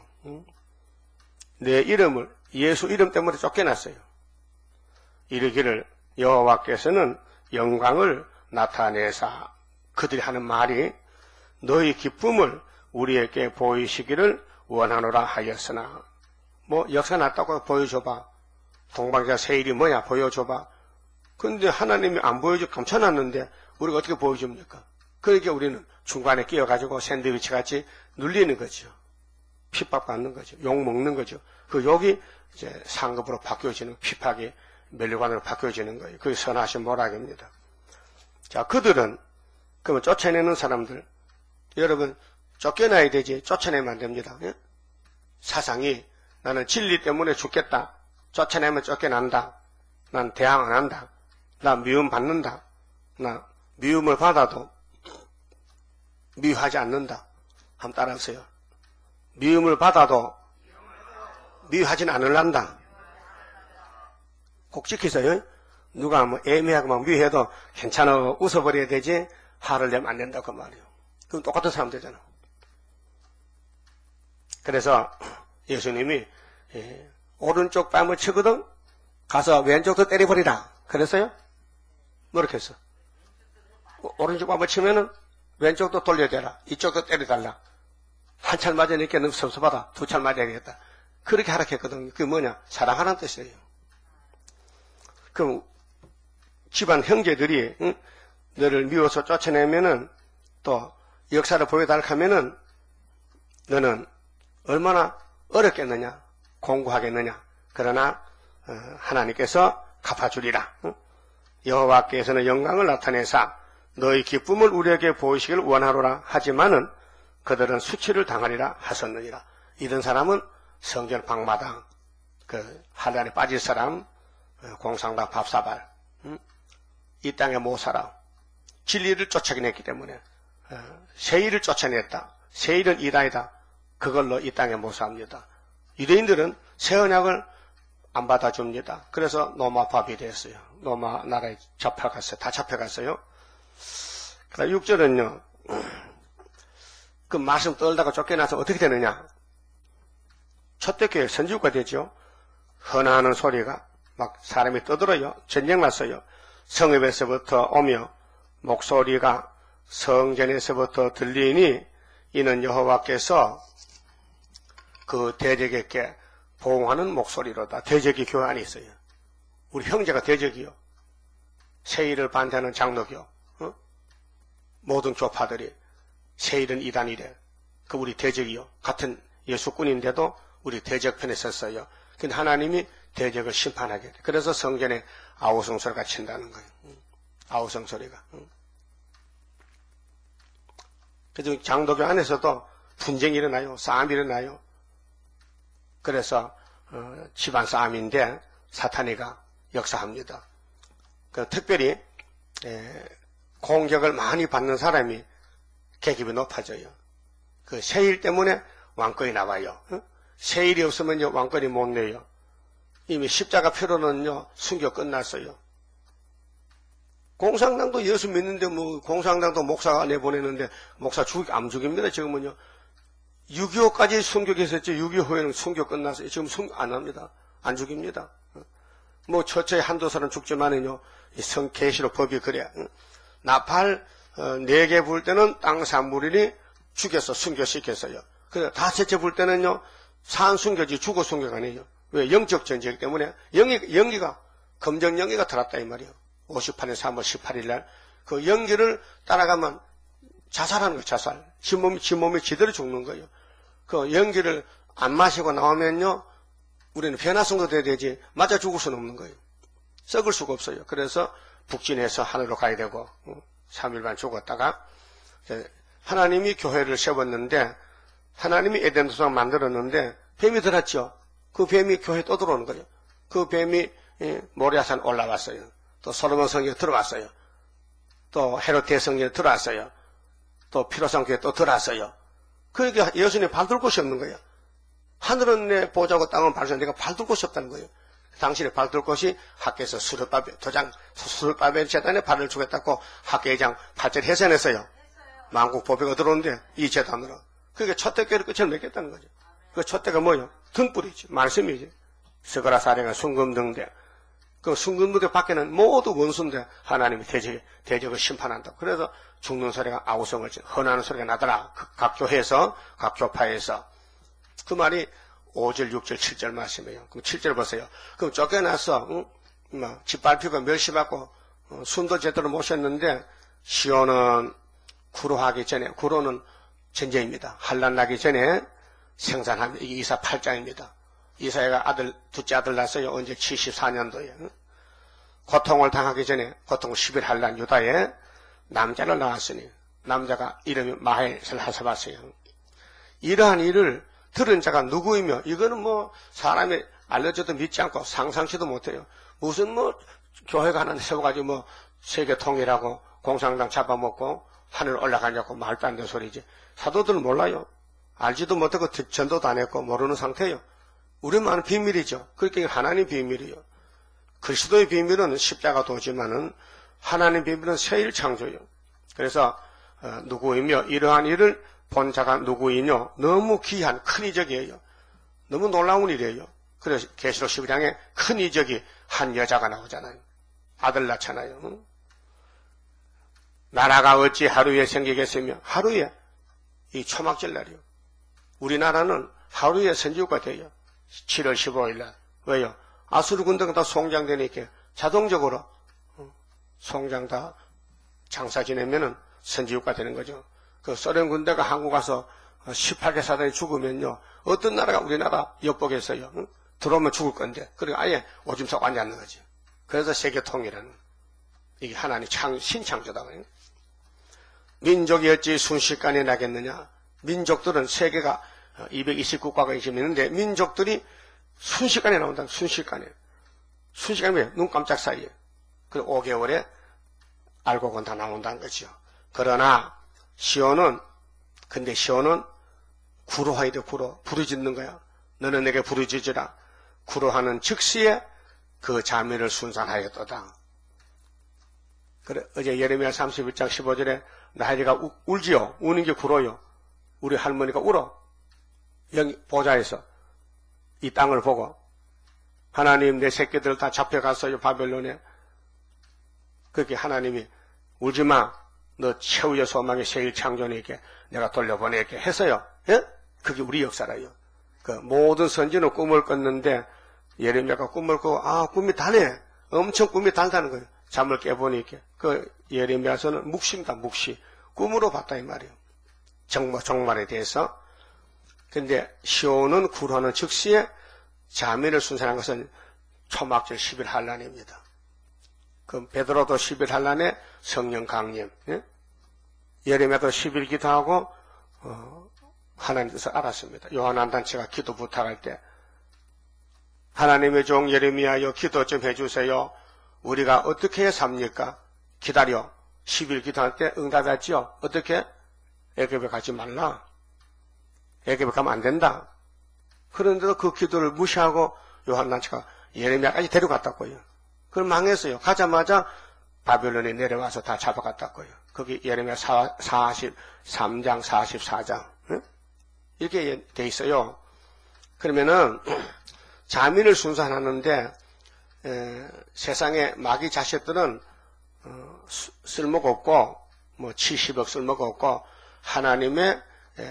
내 이름을 예수 이름 때문에 쫓겨났어요. 이르기를 여호와께서는 영광을 나타내사 그들이 하는 말이 너희 기쁨을 우리에게 보이시기를 원하노라 하였으나 뭐 역사 났다고 보여줘봐. 동방자 세일이 뭐야 보여줘봐. 근데 하나님이 안 보여줘 감춰놨는데 우리가 어떻게 보여줍니까? 그러니까 우리는 중간에 끼어가지고 샌드위치 같이 눌리는 거죠. 핍박받는 거죠. 욕 먹는 거죠. 그 욕이 이제 상급으로 바뀌어지는, 핍박이 면류관으로 바뀌어지는 거예요. 그게 선하신 모락입니다. 자, 그들은, 그러면 쫓아내는 사람들, 여러분, 쫓겨나야 되지, 쫓아내면 안 됩니다. 예? 사상이, 나는 진리 때문에 죽겠다. 쫓아내면 쫓겨난다. 난 대항 안 한다. 나 미움 받는다. 나 미움을 받아도 미워하지 않는다. 한번 따라하세요. 미움을 받아도 미워하지는 않을란다. 꼭 지키세요. 누가 뭐 애매하고 막 미워해도 괜찮아 웃어버려야 되지 화를 내면 안 된다 그 말이에요. 그럼 똑같은 사람 되잖아. 그래서 예수님이 오른쪽 뺨을 치거든 가서 왼쪽도 때려버리라 그랬어요? 뭐렇게 했어? 오른쪽 뺨을 치면은 왼쪽도 돌려대라. 이쪽도 때려달라. 한 찰 맞으니까 너무 섭섭하다. 두 찰 맞아야겠다. 그렇게 하락했거든. 그게 뭐냐? 사랑하라는 뜻이에요. 그럼 집안 형제들이 너를 미워서 쫓아내면은 또 역사를 보여달라 하면은 너는 얼마나 어렵겠느냐? 공고하겠느냐? 그러나 하나님께서 갚아주리라. 여호와께서는 영광을 나타내사 너희 기쁨을 우리에게 보이시길 원하노라 하지만은 그들은 수치를 당하리라 하셨느니라. 이런 사람은 성전 방마당, 그 한란에 빠질 사람, 공상당 밥사발, 이 땅에 못 살아. 진리를 쫓아긴 했기 때문에 세일을 쫓아냈다. 세일은 이다이다. 그걸로 이 땅에 못 삽니다. 유대인들은 새 언약을 안 받아줍니다. 그래서 로마법이 됐어요. 로마 나라에 잡혀갔어요. 다 잡혀갔어요. 6절은요. 그 말씀 떨다가 쫓겨나서 어떻게 되느냐. 초대교회 선지국가 되죠. 헌하는 소리가 막 사람이 떠들어요. 전쟁 났어요. 성읍에서부터 오며 목소리가 성전에서부터 들리니 이는 여호와께서 그 대적에게 보응하는 목소리로다. 대적이 교회 안에 있어요. 우리 형제가 대적이요. 세일을 반대하는 장로교, 모든 교파들이 세일은 이단이래. 그 우리 대적이요. 같은 예수꾼인데도 우리 대적편에 섰어요. 근데 하나님이 대적을 심판하게 돼. 그래서 성전에 아우성 소리가 친다는 거예요. 아우성 소리가. 그래서 장로교 안에서도 분쟁이 일어나요. 싸움이 일어나요. 그래서 집안 싸움인데 사탄이가 역사합니다. 특별히 공격을 많이 받는 사람이 계급이 높아져요. 그 세일 때문에 왕권이 나와요. 세일이 없으면요 왕권이 못 내요. 이미 십자가 표로는요 순교 끝났어요. 공산당도 예수 믿는데 뭐 공산당도 목사가 내보내는데 목사 안 죽입니다. 지금은요 6.25까지 순교했었지 6.25 후에는 순교 끝났어요. 지금 순교 안 합니다. 안 죽입니다. 뭐 처처에 한두 사람 죽지만은요 성 계시록 법이 그래. 나팔 4개 불 때는 땅 산물인이 죽여서 순교시켰어요. 그래서 5째 불 때는요 산순교지 죽어 순교가 아니에요. 왜? 영적 전쟁 때문에 연기가 검정 연기가 들었다 이 말이에요. 58년 3월 18일 날 그 연기를 따라가면 자살하는 거예요. 자살. 지 몸이 지대로 죽는 거예요. 그 연기를 안 마시고 나오면요 우리는 변화성도 돼야 되지 맞아 죽을 수는 없는 거예요. 썩을 수가 없어요. 그래서 북진해서 하늘로 가야 되고 3일반 죽었다가 하나님이 교회를 세웠는데 하나님이 에덴 동산을 만들었는데 뱀이 들었죠. 그 뱀이 교회에 또 들어오는 거예요. 그 뱀이 모리아산 올라왔어요. 또 솔로몬 성경에 들어왔어요. 또 헤롯의 성경에 들어왔어요. 또 피로상 교회에 또 들어왔어요. 그러니까 예수님 발둘 곳이 없는 거예요. 하늘은 내 보좌고 땅은 발수 내가 발둘 곳이 없다는 거예요. 당신의 발둘 곳이 학교에서 수르바벨 재단에 발을 주겠다고 학교회장 8절 해산했어요. 만국 보배가 들어오는데 이 재단으로. 그게 첫대교회를 끝을 맺겠다는 거죠. 그 첫대가 뭐예요? 등불이지. 말씀이지. 스가랴 사례가 순금등대. 그 순금등대 밖에는 모두 원수인데 하나님이 대적을 심판한다. 그래서 죽는 소리가 아우성을 헌하는 소리가 나더라. 각 교회에서 각 교파에서. 그 말이 5절, 6절, 7절 말씀이에요. 그럼 7절 보세요. 그럼 쫓겨나서 짓밟히고 멸시받고 숨도 제대로 못 쉬었는데 시온은 구로하기 전에, 구로는 전쟁입니다. 환란 나기 전에 생산합니다. 이게 이사 8장입니다. 이사야가 둘째 아들 낳았어요. 언제 74년도에. 고통을 당하기 전에, 고통 10일 환란 유다에 남자를 낳았으니, 남자가 이름이 마헬을 하사봤어요. 이러한 일을 들은 자가 누구이며, 이거는 뭐 사람이 알려줘도 믿지 않고 상상치도 못해요. 무슨 뭐 교회가 하나 세워가지고 뭐 세계 통일하고 공산당 잡아먹고 하늘 올라가냐고 말도 안 되는 소리지. 사도들은 몰라요. 알지도 못하고 전도도 안 했고 모르는 상태예요. 우리만은 비밀이죠. 그렇게 하나님 비밀이에요. 그리스도의 비밀은 십자가 도지만은 하나님 비밀은 새일 창조예요. 그래서 누구이며 이러한 일을 본 자가 누구이뇨? 너무 귀한 큰 이적이에요. 너무 놀라운 일이에요. 그래서 계시록 11장에 큰 이적이 한 여자가 나오잖아요. 아들 낳잖아요. 나라가 어찌 하루에 생기겠으며, 하루에 이 초막절 날이요. 우리나라는 하루에 선지국가 돼요. 7월 15일 날. 왜요? 아수르 군대가 다 송장되니까 자동적으로 송장 다 장사 지내면은 선지국가 되는 거죠. 그 소련 군대가 한국 와서 18개 사단이 죽으면요. 어떤 나라가 우리나라 엿보겠어요. 들어오면 죽을 건데. 그러니까 아예 오줌 싸고 앉아있는 거죠. 그래서 세계 통일하는. 이게 하나님 신창조다. 민족이 어찌 순식간에 나겠느냐. 민족들은 세계가 229국가가 있는데 민족들이 순식간에 나온다. 순식간에. 순식간에 왜? 눈 깜짝 사이에. 그 5개월에 알고 건 다 나온다는 거죠. 그러나 시온은 구로하야 돼. 구로. 부르짖는 거야. 너는 내게 부르짖으라. 구로하는 즉시에 그 자매를 순산하였도다. 그래, 어제 예레미야 31장 15절에 나혜리가 울지요. 우는 게 구로요. 우리 할머니가 울어. 여기 보좌에서 이 땅을 보고 하나님 내 새끼들 다 잡혀갔어요. 바벨론에. 그렇게 하나님이 울지마. 너 최후의 소망의 세일 창조니까 내가 돌려보낼게 했어요. 예? 그게 우리 역사라요. 그 모든 선지는 꿈을 꿨는데 예레미야가 꿈을 꾸고 꿈이 다네. 엄청 꿈이 달다는 거예요. 잠을 깨보니까 그 예레미야서는 묵시입니다. 묵시. 꿈으로 봤다 이 말이에요. 정말에 대해서. 근데 시온은 구로하는 즉시에 자매를 순산한 것은 초막절 10일 환란입니다. 그 베드로도 10일 환란에 성령 강림. 예? 예레미야도 10일 기도하고 하나님 뜻을 알았습니다. 요한한단체가 기도 부탁할 때 하나님의 종 예레미야여 기도 좀 해주세요. 우리가 어떻게 삽니까? 기다려. 10일 기도할 때 응답했지요. 어떻게? 애굽에 가지 말라. 애굽에 가면 안 된다. 그런데도 그 기도를 무시하고 요한단체가 예레미야까지 데려갔다고요. 그걸 망했어요. 가자마자 바벨론에 내려와서 다 잡아갔다고요. 거기 예레미야 43장 44장 이렇게 돼 있어요. 그러면은 자민을 순산하는데 세상에 마귀 자식들은 쓸모가 없고 뭐 70억 쓸모가 없고 하나님의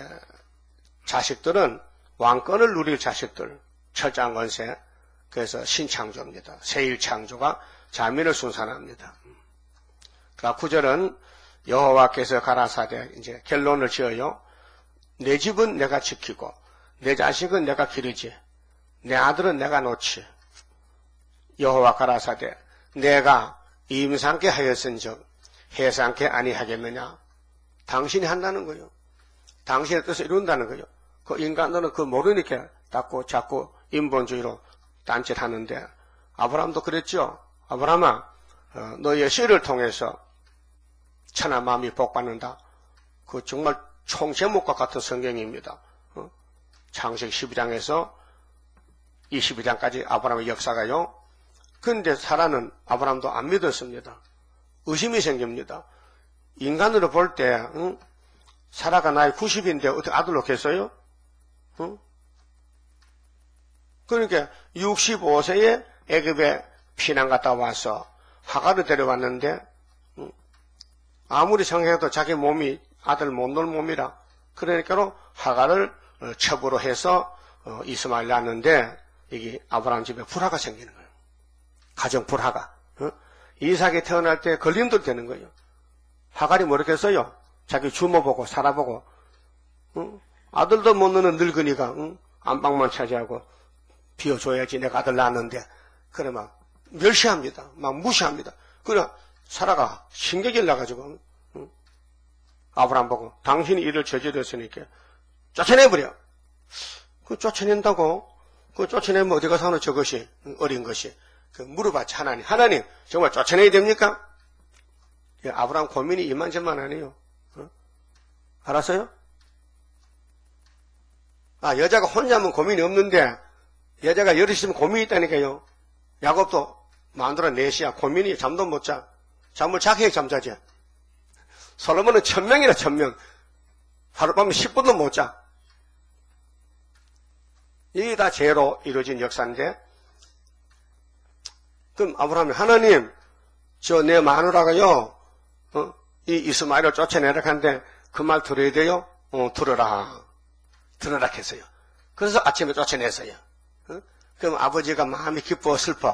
자식들은 왕권을 누릴 자식들 철장 권세. 그래서 신창조입니다. 세일창조가 자민을 순산합니다. 그러니까 9절은 여호와께서 가라사대 이제 결론을 지어요. 내 집은 내가 지키고 내 자식은 내가 기르지 내 아들은 내가 놓지. 여호와 가라사대 내가 임상케 하였은즉 해상케 아니하겠느냐. 당신이 한다는 거예요. 당신의 뜻을 이룬다는 거예요. 그 인간들은 그 모르니까 자꾸 인본주의로 딴짓하는데 아브라함도 그랬죠. 아브라함아 너의 씨를 통해서 천하 만민이 복받는다. 그 정말 총제목과 같은 성경입니다. 창세기 12장에서 22장까지 아브라함의 역사가요. 그런데 사라는 아브라함도 안 믿었습니다. 의심이 생깁니다. 인간으로 볼 때 사라가 나이 90인데 어떻게 아들 놓겠어요? 그러니까 65세에 애굽에 피난 갔다 와서 하가를 데려왔는데 아무리 생각해도 자기 몸이 아들 못 놓을 몸이라 그러니까 하가를 첩으로 해서 이스마엘 낳았는데 이게 아브라함 집에 불화가 생기는 거예요. 가정 불화가. 이삭이 태어날 때 걸림돌 되는 거예요. 하갈이 뭐랬겠어요? 자기 주모 보고 살아보고 아들도 못 낳는 늙은이가 안방만 차지하고 비워줘야지 내가 아들 낳았는데 그래 막 멸시합니다. 막 무시합니다. 그래 사라가 신경질 나가지고 아브라함 보고 당신이 이를 저질렀으니까 쫓아내버려. 그 쫓아낸다고? 그 쫓아내면 어디 가서 하는 저것이 어린 것이 그 물어봤지 하나님 정말 쫓아내야 됩니까? 아브라함 고민이 이만저만 아니에요. 알았어요? 여자가 혼자면 고민이 없는데 여자가 여럿이면 고민이 있다니까요. 야곱도 만들어 넷이야. 고민이 잠도 못 자. 잠을 자게 잠자지. 솔로몬은 1000명이라 1000명. 하룻밤에 10분도 못 자. 이게 다 죄로 이루어진 역사인데 그럼 아브라함이 하나님 저 내 마누라가요 이 이스마엘을 쫓아내라 하는데 그 말 들어야 돼요? 들어라 했어요. 그래서 아침에 쫓아냈어요. 그럼 아버지가 마음이 기뻐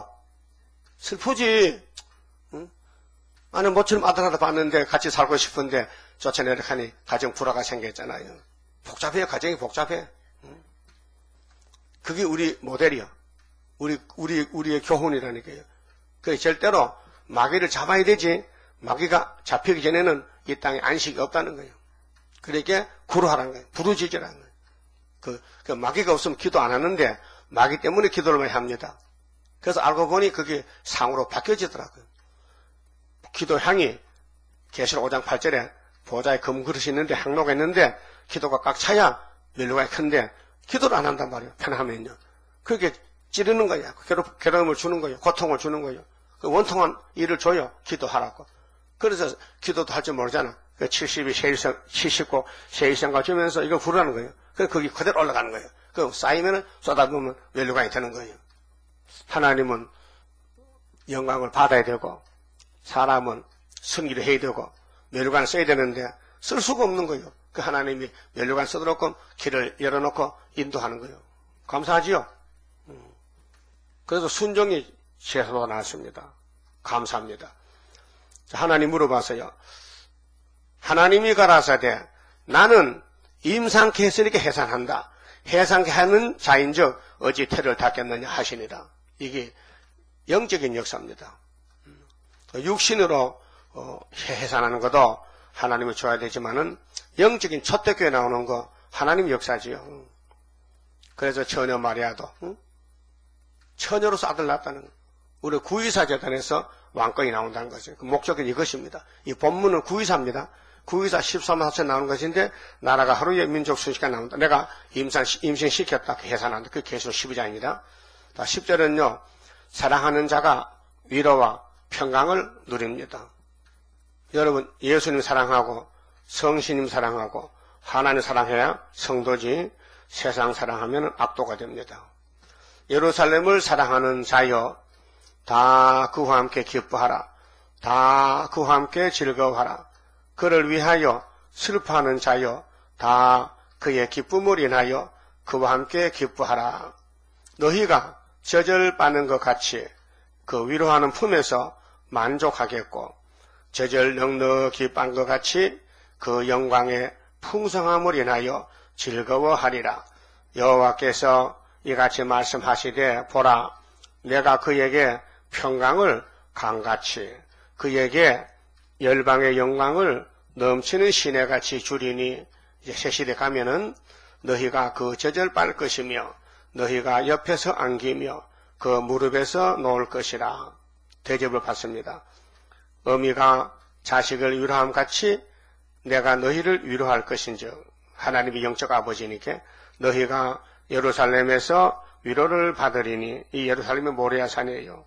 슬프지. 아니 모처럼 아들 하나 봤는데 같이 살고 싶은데 쫓아내라 하니 가정 불화가 생겼잖아요. 복잡해요. 가정이 복잡해. 그게 우리 모델이요. 우리의 교훈이라니까요. 그 절대로 마귀를 잡아야 되지 마귀가 잡히기 전에는 이 땅에 안식이 없다는 거예요. 그러니까 구루하라는 거예요. 부르짖으라는 거예요. 그 마귀가 없으면 기도 안 하는데 마귀 때문에 기도를 많이 합니다. 그래서 알고 보니 그게 상으로 바뀌어지더라고요. 기도향이 계시록 5장 8절에 보좌에 금그릇이 있는데 향로가 있는데 기도가 꽉 차야 면류관이 큰데 기도를 안 한단 말이에요. 편하면요. 그렇게 찌르는 거야. 괴로움을 주는 거예요. 고통을 주는 거예요. 그 원통한 일을 줘요. 기도하라고. 그래서 기도도 할 줄 모르잖아. 70이 세일성, 79 세일성과 주면서 이거 부르라는 거예요. 그래서 거기 그대로 올라가는 거예요. 그 쌓이면은 쏟아부으면 면류관이 되는 거예요. 하나님은 영광을 받아야 되고 사람은 승리를 해야 되고 면류관을 써야 되는데 쓸 수가 없는 거예요. 그 하나님이 면류관 써놓고 길을 열어놓고 인도하는 거예요. 감사하지요? 그래서 순종이 최소가 나왔습니다. 감사합니다. 하나님 물어봤어요. 하나님이 가라사대 나는 임상케 했으니까 해산한다. 해산케 하는 자인즉 어찌 태를 닦겠느냐 하시니라. 이게 영적인 역사입니다. 육신으로 해산하는 것도 하나님을 줘야 되지만은 영적인 초대교회 나오는 거 하나님 역사지요. 그래서 처녀 마리아도 처녀로서 아들 낳았다는 거예요. 우리 구의사 재단에서 왕권이 나온다는 거죠. 그 목적은 이것입니다. 이 본문은 구의사입니다. 구의사 13만 4천 나오는 것인데 나라가 하루에 민족 순식간 나온다. 내가 임신시켰다. 해산한다. 그게 계시록 12장입니다. 10절은요. 사랑하는 자가 위로와 평강을 누립니다. 여러분 예수님 사랑하고 성신님 사랑하고 하나님 사랑해야 성도지 세상 사랑하면 악도가 됩니다. 예루살렘을 사랑하는 자여 다 그와 함께 기뻐하라. 다 그와 함께 즐거워하라. 그를 위하여 슬퍼하는 자여 다 그의 기쁨을 인하여 그와 함께 기뻐하라. 너희가 젖을 빠는 것 같이 그 위로하는 품에서 만족하겠고 젖을 넉넉히 빤 것 같이 그 영광의 풍성함을 인하여 즐거워하리라. 여호와께서 이같이 말씀하시되 보라 내가 그에게 평강을 강같이 그에게 열방의 영광을 넘치는 시내같이 주리니 이제 새 시대 가면은 너희가 그 젖을 빨 것이며 너희가 옆에서 안기며 그 무릎에서 놓을 것이라. 대접을 받습니다. 어미가 자식을 위로함 같이 내가 너희를 위로할 것인즉 하나님이 영적 아버지니까 너희가 예루살렘에서 위로를 받으리니 이 예루살렘이 모리아산이에요.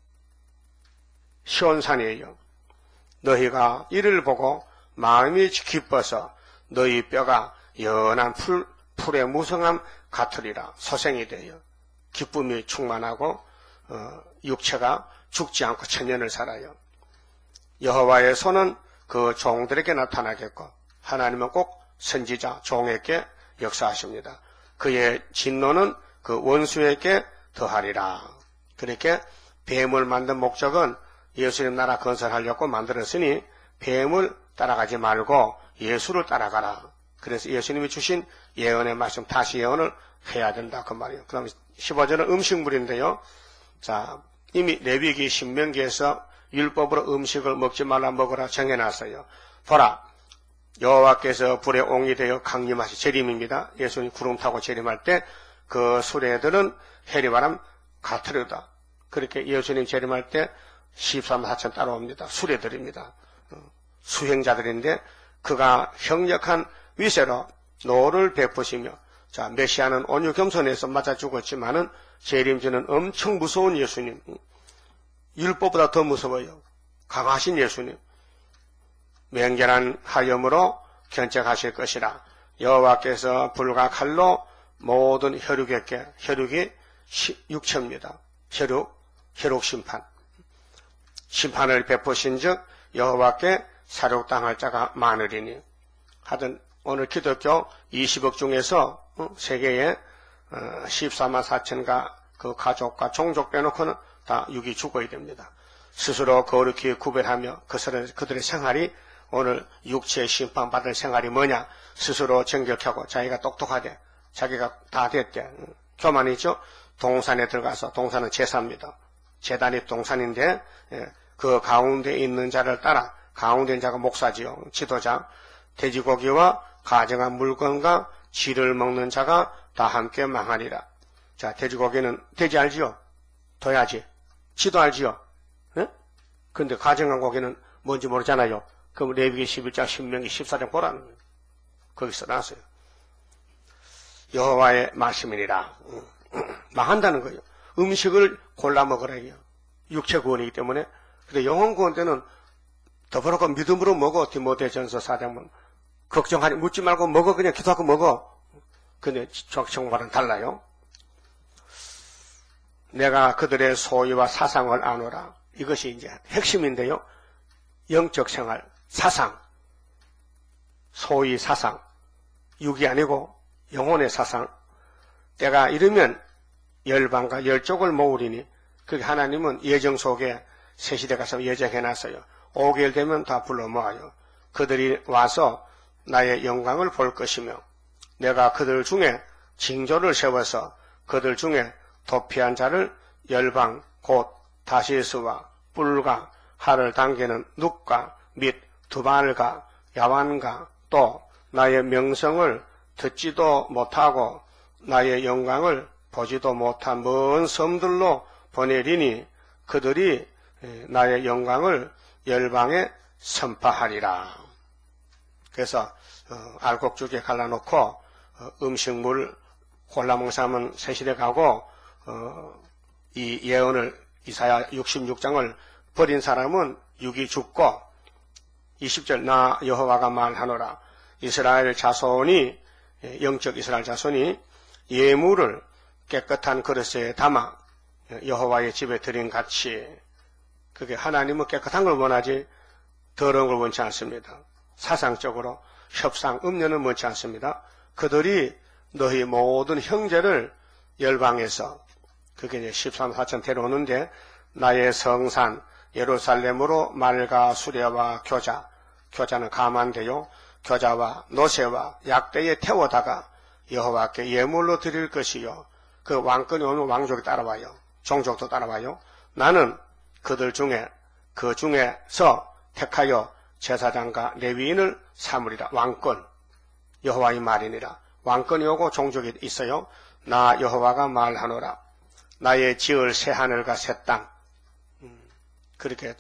시온산이에요. 너희가 이를 보고 마음이 기뻐서 너희 뼈가 연한 풀의 무성함 같으리라. 소생이 되어 기쁨이 충만하고 육체가 죽지 않고 천년을 살아요. 여호와의 손은 그 종들에게 나타나겠고 하나님은 꼭 선지자 종에게 역사하십니다. 그의 진노는 그 원수에게 더하리라. 그렇게 뱀을 만든 목적은 예수님 나라 건설하려고 만들었으니 뱀을 따라가지 말고 예수를 따라가라. 그래서 예수님이 주신 예언의 말씀, 다시 예언을 해야 된다. 그 말이에요. 그 다음에 15절은 음식물인데요. 자, 이미 레위기 신명기에서 율법으로 음식을 먹지 말라 먹으라 정해놨어요. 보라, 여호와께서 불에 옹이 되어 강림하시 재림입니다. 예수님 구름 타고 재림할 때 그 수레들은 해리바람 같으려다. 그렇게 예수님 재림할 때 13만 4천 따라옵니다. 수레들입니다. 수행자들인데 그가 형력한 위세로 노를 베푸시며, 자, 메시아는 온유 겸손해서 맞아 죽었지만은 재림주는 엄청 무서운 예수님, 율법보다 더 무서워요. 강하신 예수님, 맹렬한 하염으로 견책하실 것이라. 여호와께서 불과 칼로 모든 혈육에게, 혈육이 육체입니다. 혈육 심판. 심판을 베푸신즉 여호와께 사륙당할 자가 많으리니. 하여튼 오늘 기독교 20억 중에서 세계에 14만 4천가 그 가족과 종족 빼놓고는 다 육이 죽어야 됩니다. 스스로 거룩히 구별하며 그들의 생활이 오늘 육체의 심판받을 생활이 뭐냐, 스스로 정결하고 자기가 똑똑하대, 자기가 다 됐대, 교만이죠. 동산에 들어가서, 동산은 제사입니다. 제단이 동산인데 그 가운데 있는 자를 따라, 가운데 있는 자가 목사지요, 지도자, 돼지고기와 가정한 물건과 쥐를 먹는 자가 다 함께 망하리라. 자, 돼지고기는 돼지 알지요? 둬야지. 쥐도 알지요? 예? 근데 가정한 고기는 뭔지 모르잖아요. 그럼 레위기 11장, 신명기 14장 보라는 거예요. 거기서 나왔어요. 여호와의 말씀이니라. 망한다는 거예요. 음식을 골라 먹으라 해요. 육체 구원이기 때문에. 근데 영혼 구원 때는 더불어 믿음으로 먹어. 디모데전서 4장은 걱정하지 묻지 말고 먹어. 그냥 기도하고 먹어. 근데 정말은 달라요. 내가 그들의 소유와 사상을 아노라. 이것이 이제 핵심인데요. 영적 생활, 사상, 소위 사상, 육이 아니고 영혼의 사상. 때가 이르면 열방과 열족을 모으리니, 그게 하나님은 예정 속에 새 시대 가서 예정해놨어요. 5개월 되면 다 불러 모아요. 그들이 와서 나의 영광을 볼 것이며, 내가 그들 중에 징조를 세워서 그들 중에 도피한 자를 열방 곧 다시스와 뿔과 하를 당기는 눕과 및 두발과 야완과 또 나의 명성을 듣지도 못하고 나의 영광을 보지도 못한 먼 섬들로 보내리니 그들이 나의 영광을 열방에 선파하리라. 그래서 알곡죽에 갈라놓고 음식물 골라먹는 사람은 새시대 가고 이 예언을 이사야 66장을 버린 사람은 육이 죽고, 20절 나 여호와가 말하노라. 이스라엘 자손이, 영적 이스라엘 자손이 예물을 깨끗한 그릇에 담아 여호와의 집에 드린 같이, 그게 하나님은 깨끗한 걸 원하지 더러운 걸 원치 않습니다. 사상적으로 협상, 음료는 원치 않습니다. 그들이 너희 모든 형제를 열방에서, 그게 이제 13만 4천 데려오는데, 나의 성산 예루살렘으로 말과 수레와 교자는 가만되요, 교자와 노새와 약대에 태워다가 여호와께 예물로 드릴 것이요. 그 왕권이 오면 왕족이 따라와요. 종족도 따라와요. 나는 그들 중에, 그 중에서 택하여 제사장과 레위인을 삼으리라. 왕권, 여호와의 말이니라. 왕권이 오고 종족이 있어요. 나 여호와가 말하노라. 나의 지을 새 하늘과 새 땅. 그렇게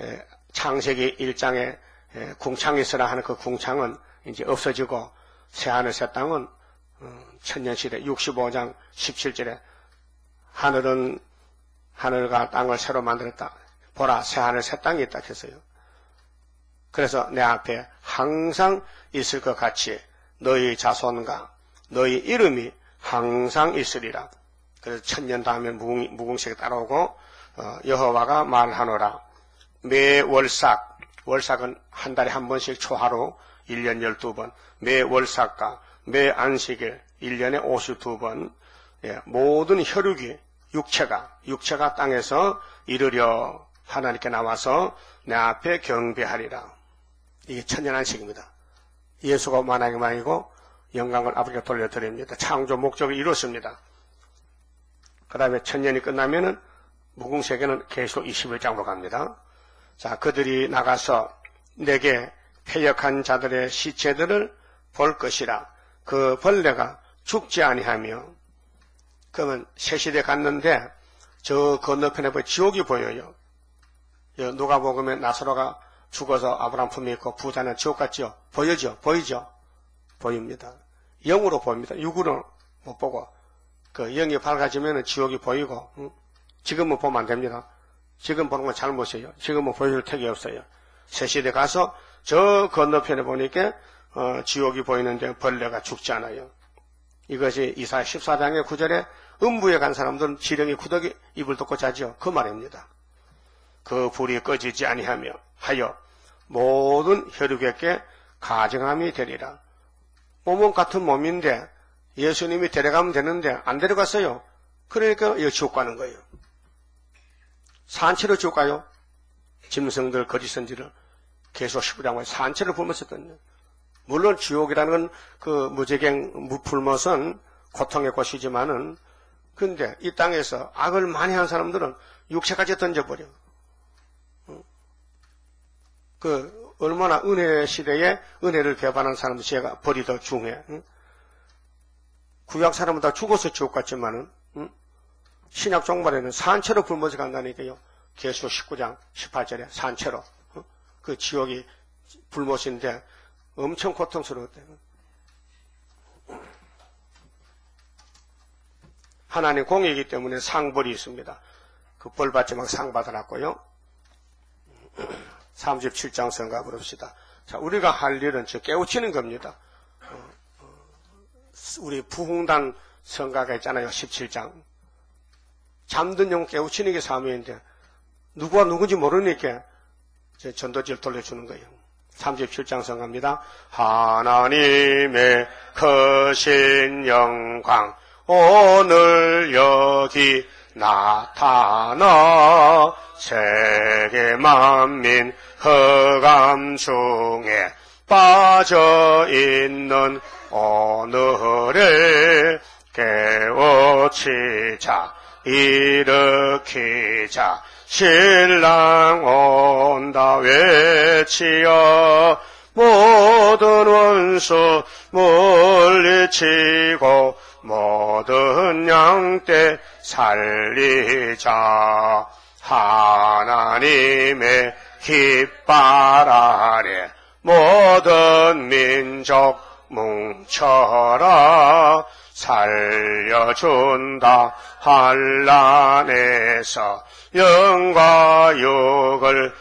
창세기 1장에 궁창이 있으라 하는 그 궁창은 이제 없어지고, 새 하늘 새 땅은 천년시대 65장 17절에 하늘은 하늘과 땅을 새로 만들었다. 보라, 새 하늘 새 땅이 있다 했어요. 그래서 내 앞에 항상 있을 것 같이 너희 자손과 너희 이름이 항상 있으리라. 그래서 천년 다음에 무궁식이 따라오고, 여호와가 말하노라. 매 월삭은 한 달에 한 번씩 초하루 1년 12번, 매 월삭과 매 안식일 1년에 52번, 모든 혈육이 육체가 땅에서 이르려 하나님께 나와서 내 앞에 경배하리라. 이게 천년안식입니다. 예수가 만왕이고 영광을 아버지가 돌려드립니다. 창조 목적을 이뤘습니다. 그 다음에 천년이 끝나면은 무궁세계는 계시록 21장으로 갑니다. 자, 그들이 나가서 내게 패역한 자들의 시체들을 볼 것이라. 그 벌레가 죽지 아니하며. 그러면 새 시대 갔는데 저 건너편에 지옥이 보여요. 누가복음에 나사로가 죽어서 아브라함 품에 있고 부자는 지옥 같지요? 보이죠? 보입니다. 영으로 보입니다. 육으로 못 보고. 그 영이 밝아지면 지옥이 보이고, 지금은 보면 안 됩니다. 지금 보는 건 잘못이에요. 지금은 보여줄 택이 없어요. 새 시대 가서 저 건너편에 보니까 지옥이 보이는데 벌레가 죽지 않아요. 이것이 이사야 14장의 9절에 음부에 간 사람들은 지렁이 구더기 입을 덮고 자지요. 그 말입니다. 그 불이 꺼지지 아니하며 하여 모든 혈육에게 가증함이 되리라. 몸은 같은 몸인데 예수님이 데려가면 되는데 안 데려갔어요. 그러니까 이거 지옥 가는 거예요. 산채로 지옥 가요. 짐승들 거짓선지를 계속 19장에 산채를 굶었었거든요. 물론 지옥이라는 건 그 무제갱 무풀못은 고통의 곳이지만은 근데 이 땅에서 악을 많이 한 사람들은 육체까지 던져버려. 그 얼마나 은혜 시대에 은혜를 배반한 사람들 제가 벌이 더 중해. 구약 사람은 다 죽어서 지옥 갔지만은 신약 종말에는 산채로 굶어서 간다니까요. 계시록 19장 18절에 산채로 그 지옥이 불못인데 엄청 고통스러웠대요. 하나님 공이기 때문에 상벌이 있습니다. 그 벌 받지 막 상 받아놨고요. 37장 성가 부릅시다. 자, 우리가 할 일은 저 깨우치는 겁니다. 우리 부흥단 성가가 있잖아요. 17장. 잠든 영 깨우치는 게 사명인데 누구가 누군지 모르니까 전도지를 돌려주는 거예요. 37장 성가입니다. 하나님의 크신 영광 오늘 여기 나타나 세계 만민 흑암 중에 빠져있는 오늘을 깨우치자 일으키자 신랑 온다 외치어 모든 원수 물리치고 모든 양떼 살리자 하나님의 깃발 아래 모든 민족 뭉쳐라 살려준다 환난에서 영과 육을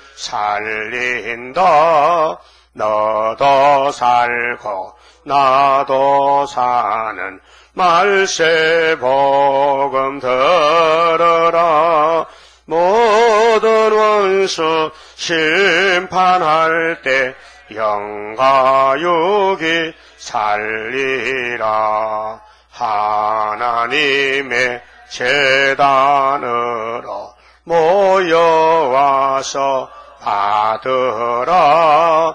살린다 너도 살고 나도 사는 말세 복음 들으라 모든 원수 심판할 때 영과 육이 살리라 하나님의 제단으로 모여와서 받으라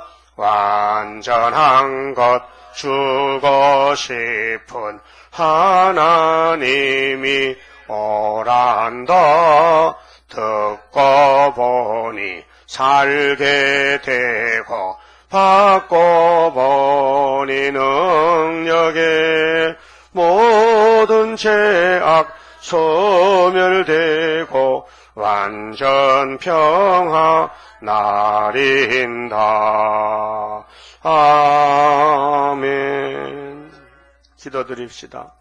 완전한 것 주고 싶은 하나님이 오란다 듣고 보니 살게 되고 받고 보니 능력에 모든 죄악 소멸되고 완전 평화 나린다. 아멘. 기도드립시다.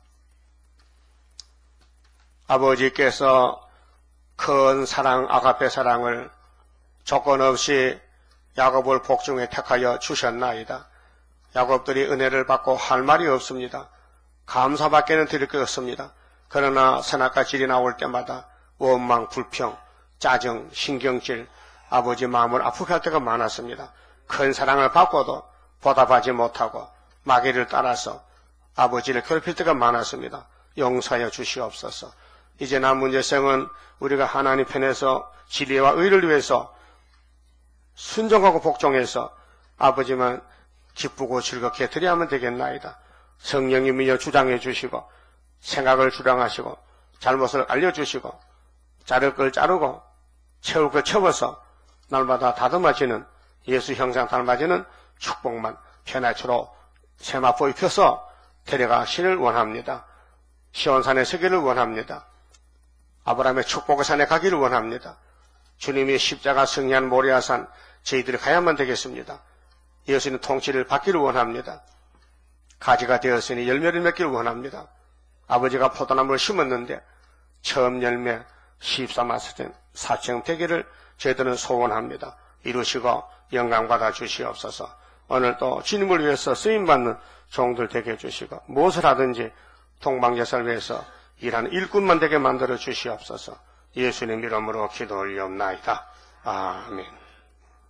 아버지께서 큰 사랑, 아가페 사랑을 조건 없이 야곱을 복중에 택하여 주셨나이다. 야곱들이 은혜를 받고 할 말이 없습니다. 감사밖에는 드릴 게 없습니다. 그러나 선악과 질이 나올 때마다 원망, 불평, 짜증, 신경질, 아버지 마음을 아프게 할 때가 많았습니다. 큰 사랑을 받고도 보답하지 못하고 마귀를 따라서 아버지를 괴롭힐 때가 많았습니다. 용서하여 주시옵소서. 이제 남은 여생은 우리가 하나님 편에서 진리와 의를 위해서 순종하고 복종해서 아버지만 기쁘고 즐겁게 드려야만 되겠나이다. 성령님이여 주장해 주시고 생각을 주장하시고 잘못을 알려주시고 자를 걸 자르고 채울 걸 채워서 날마다 다듬어지는 예수 형상 닮아지는 축복만 편하치로 세마포 입혀서 데려가시를 원합니다. 시온산에 서기를 원합니다. 아브라함의 축복의 산에 가기를 원합니다. 주님이 십자가 승리한 모리아산 저희들이 가야만 되겠습니다. 예수님 통치를 받기를 원합니다. 가지가 되었으니 열매를 맺기를 원합니다. 아버지가 포도나무를 심었는데 처음 열매 14마스된 사청 되기를 저희들은 소원합니다. 이루시고 영광 받아 주시옵소서. 오늘도 주님을 위해서 쓰임받는 종들 되게 해주시고 무엇을 하든지 동방제사를 위해서 일하는 일꾼만 되게 만들어 주시옵소서. 예수님 이름으로 기도 올리옵나이다. 아멘.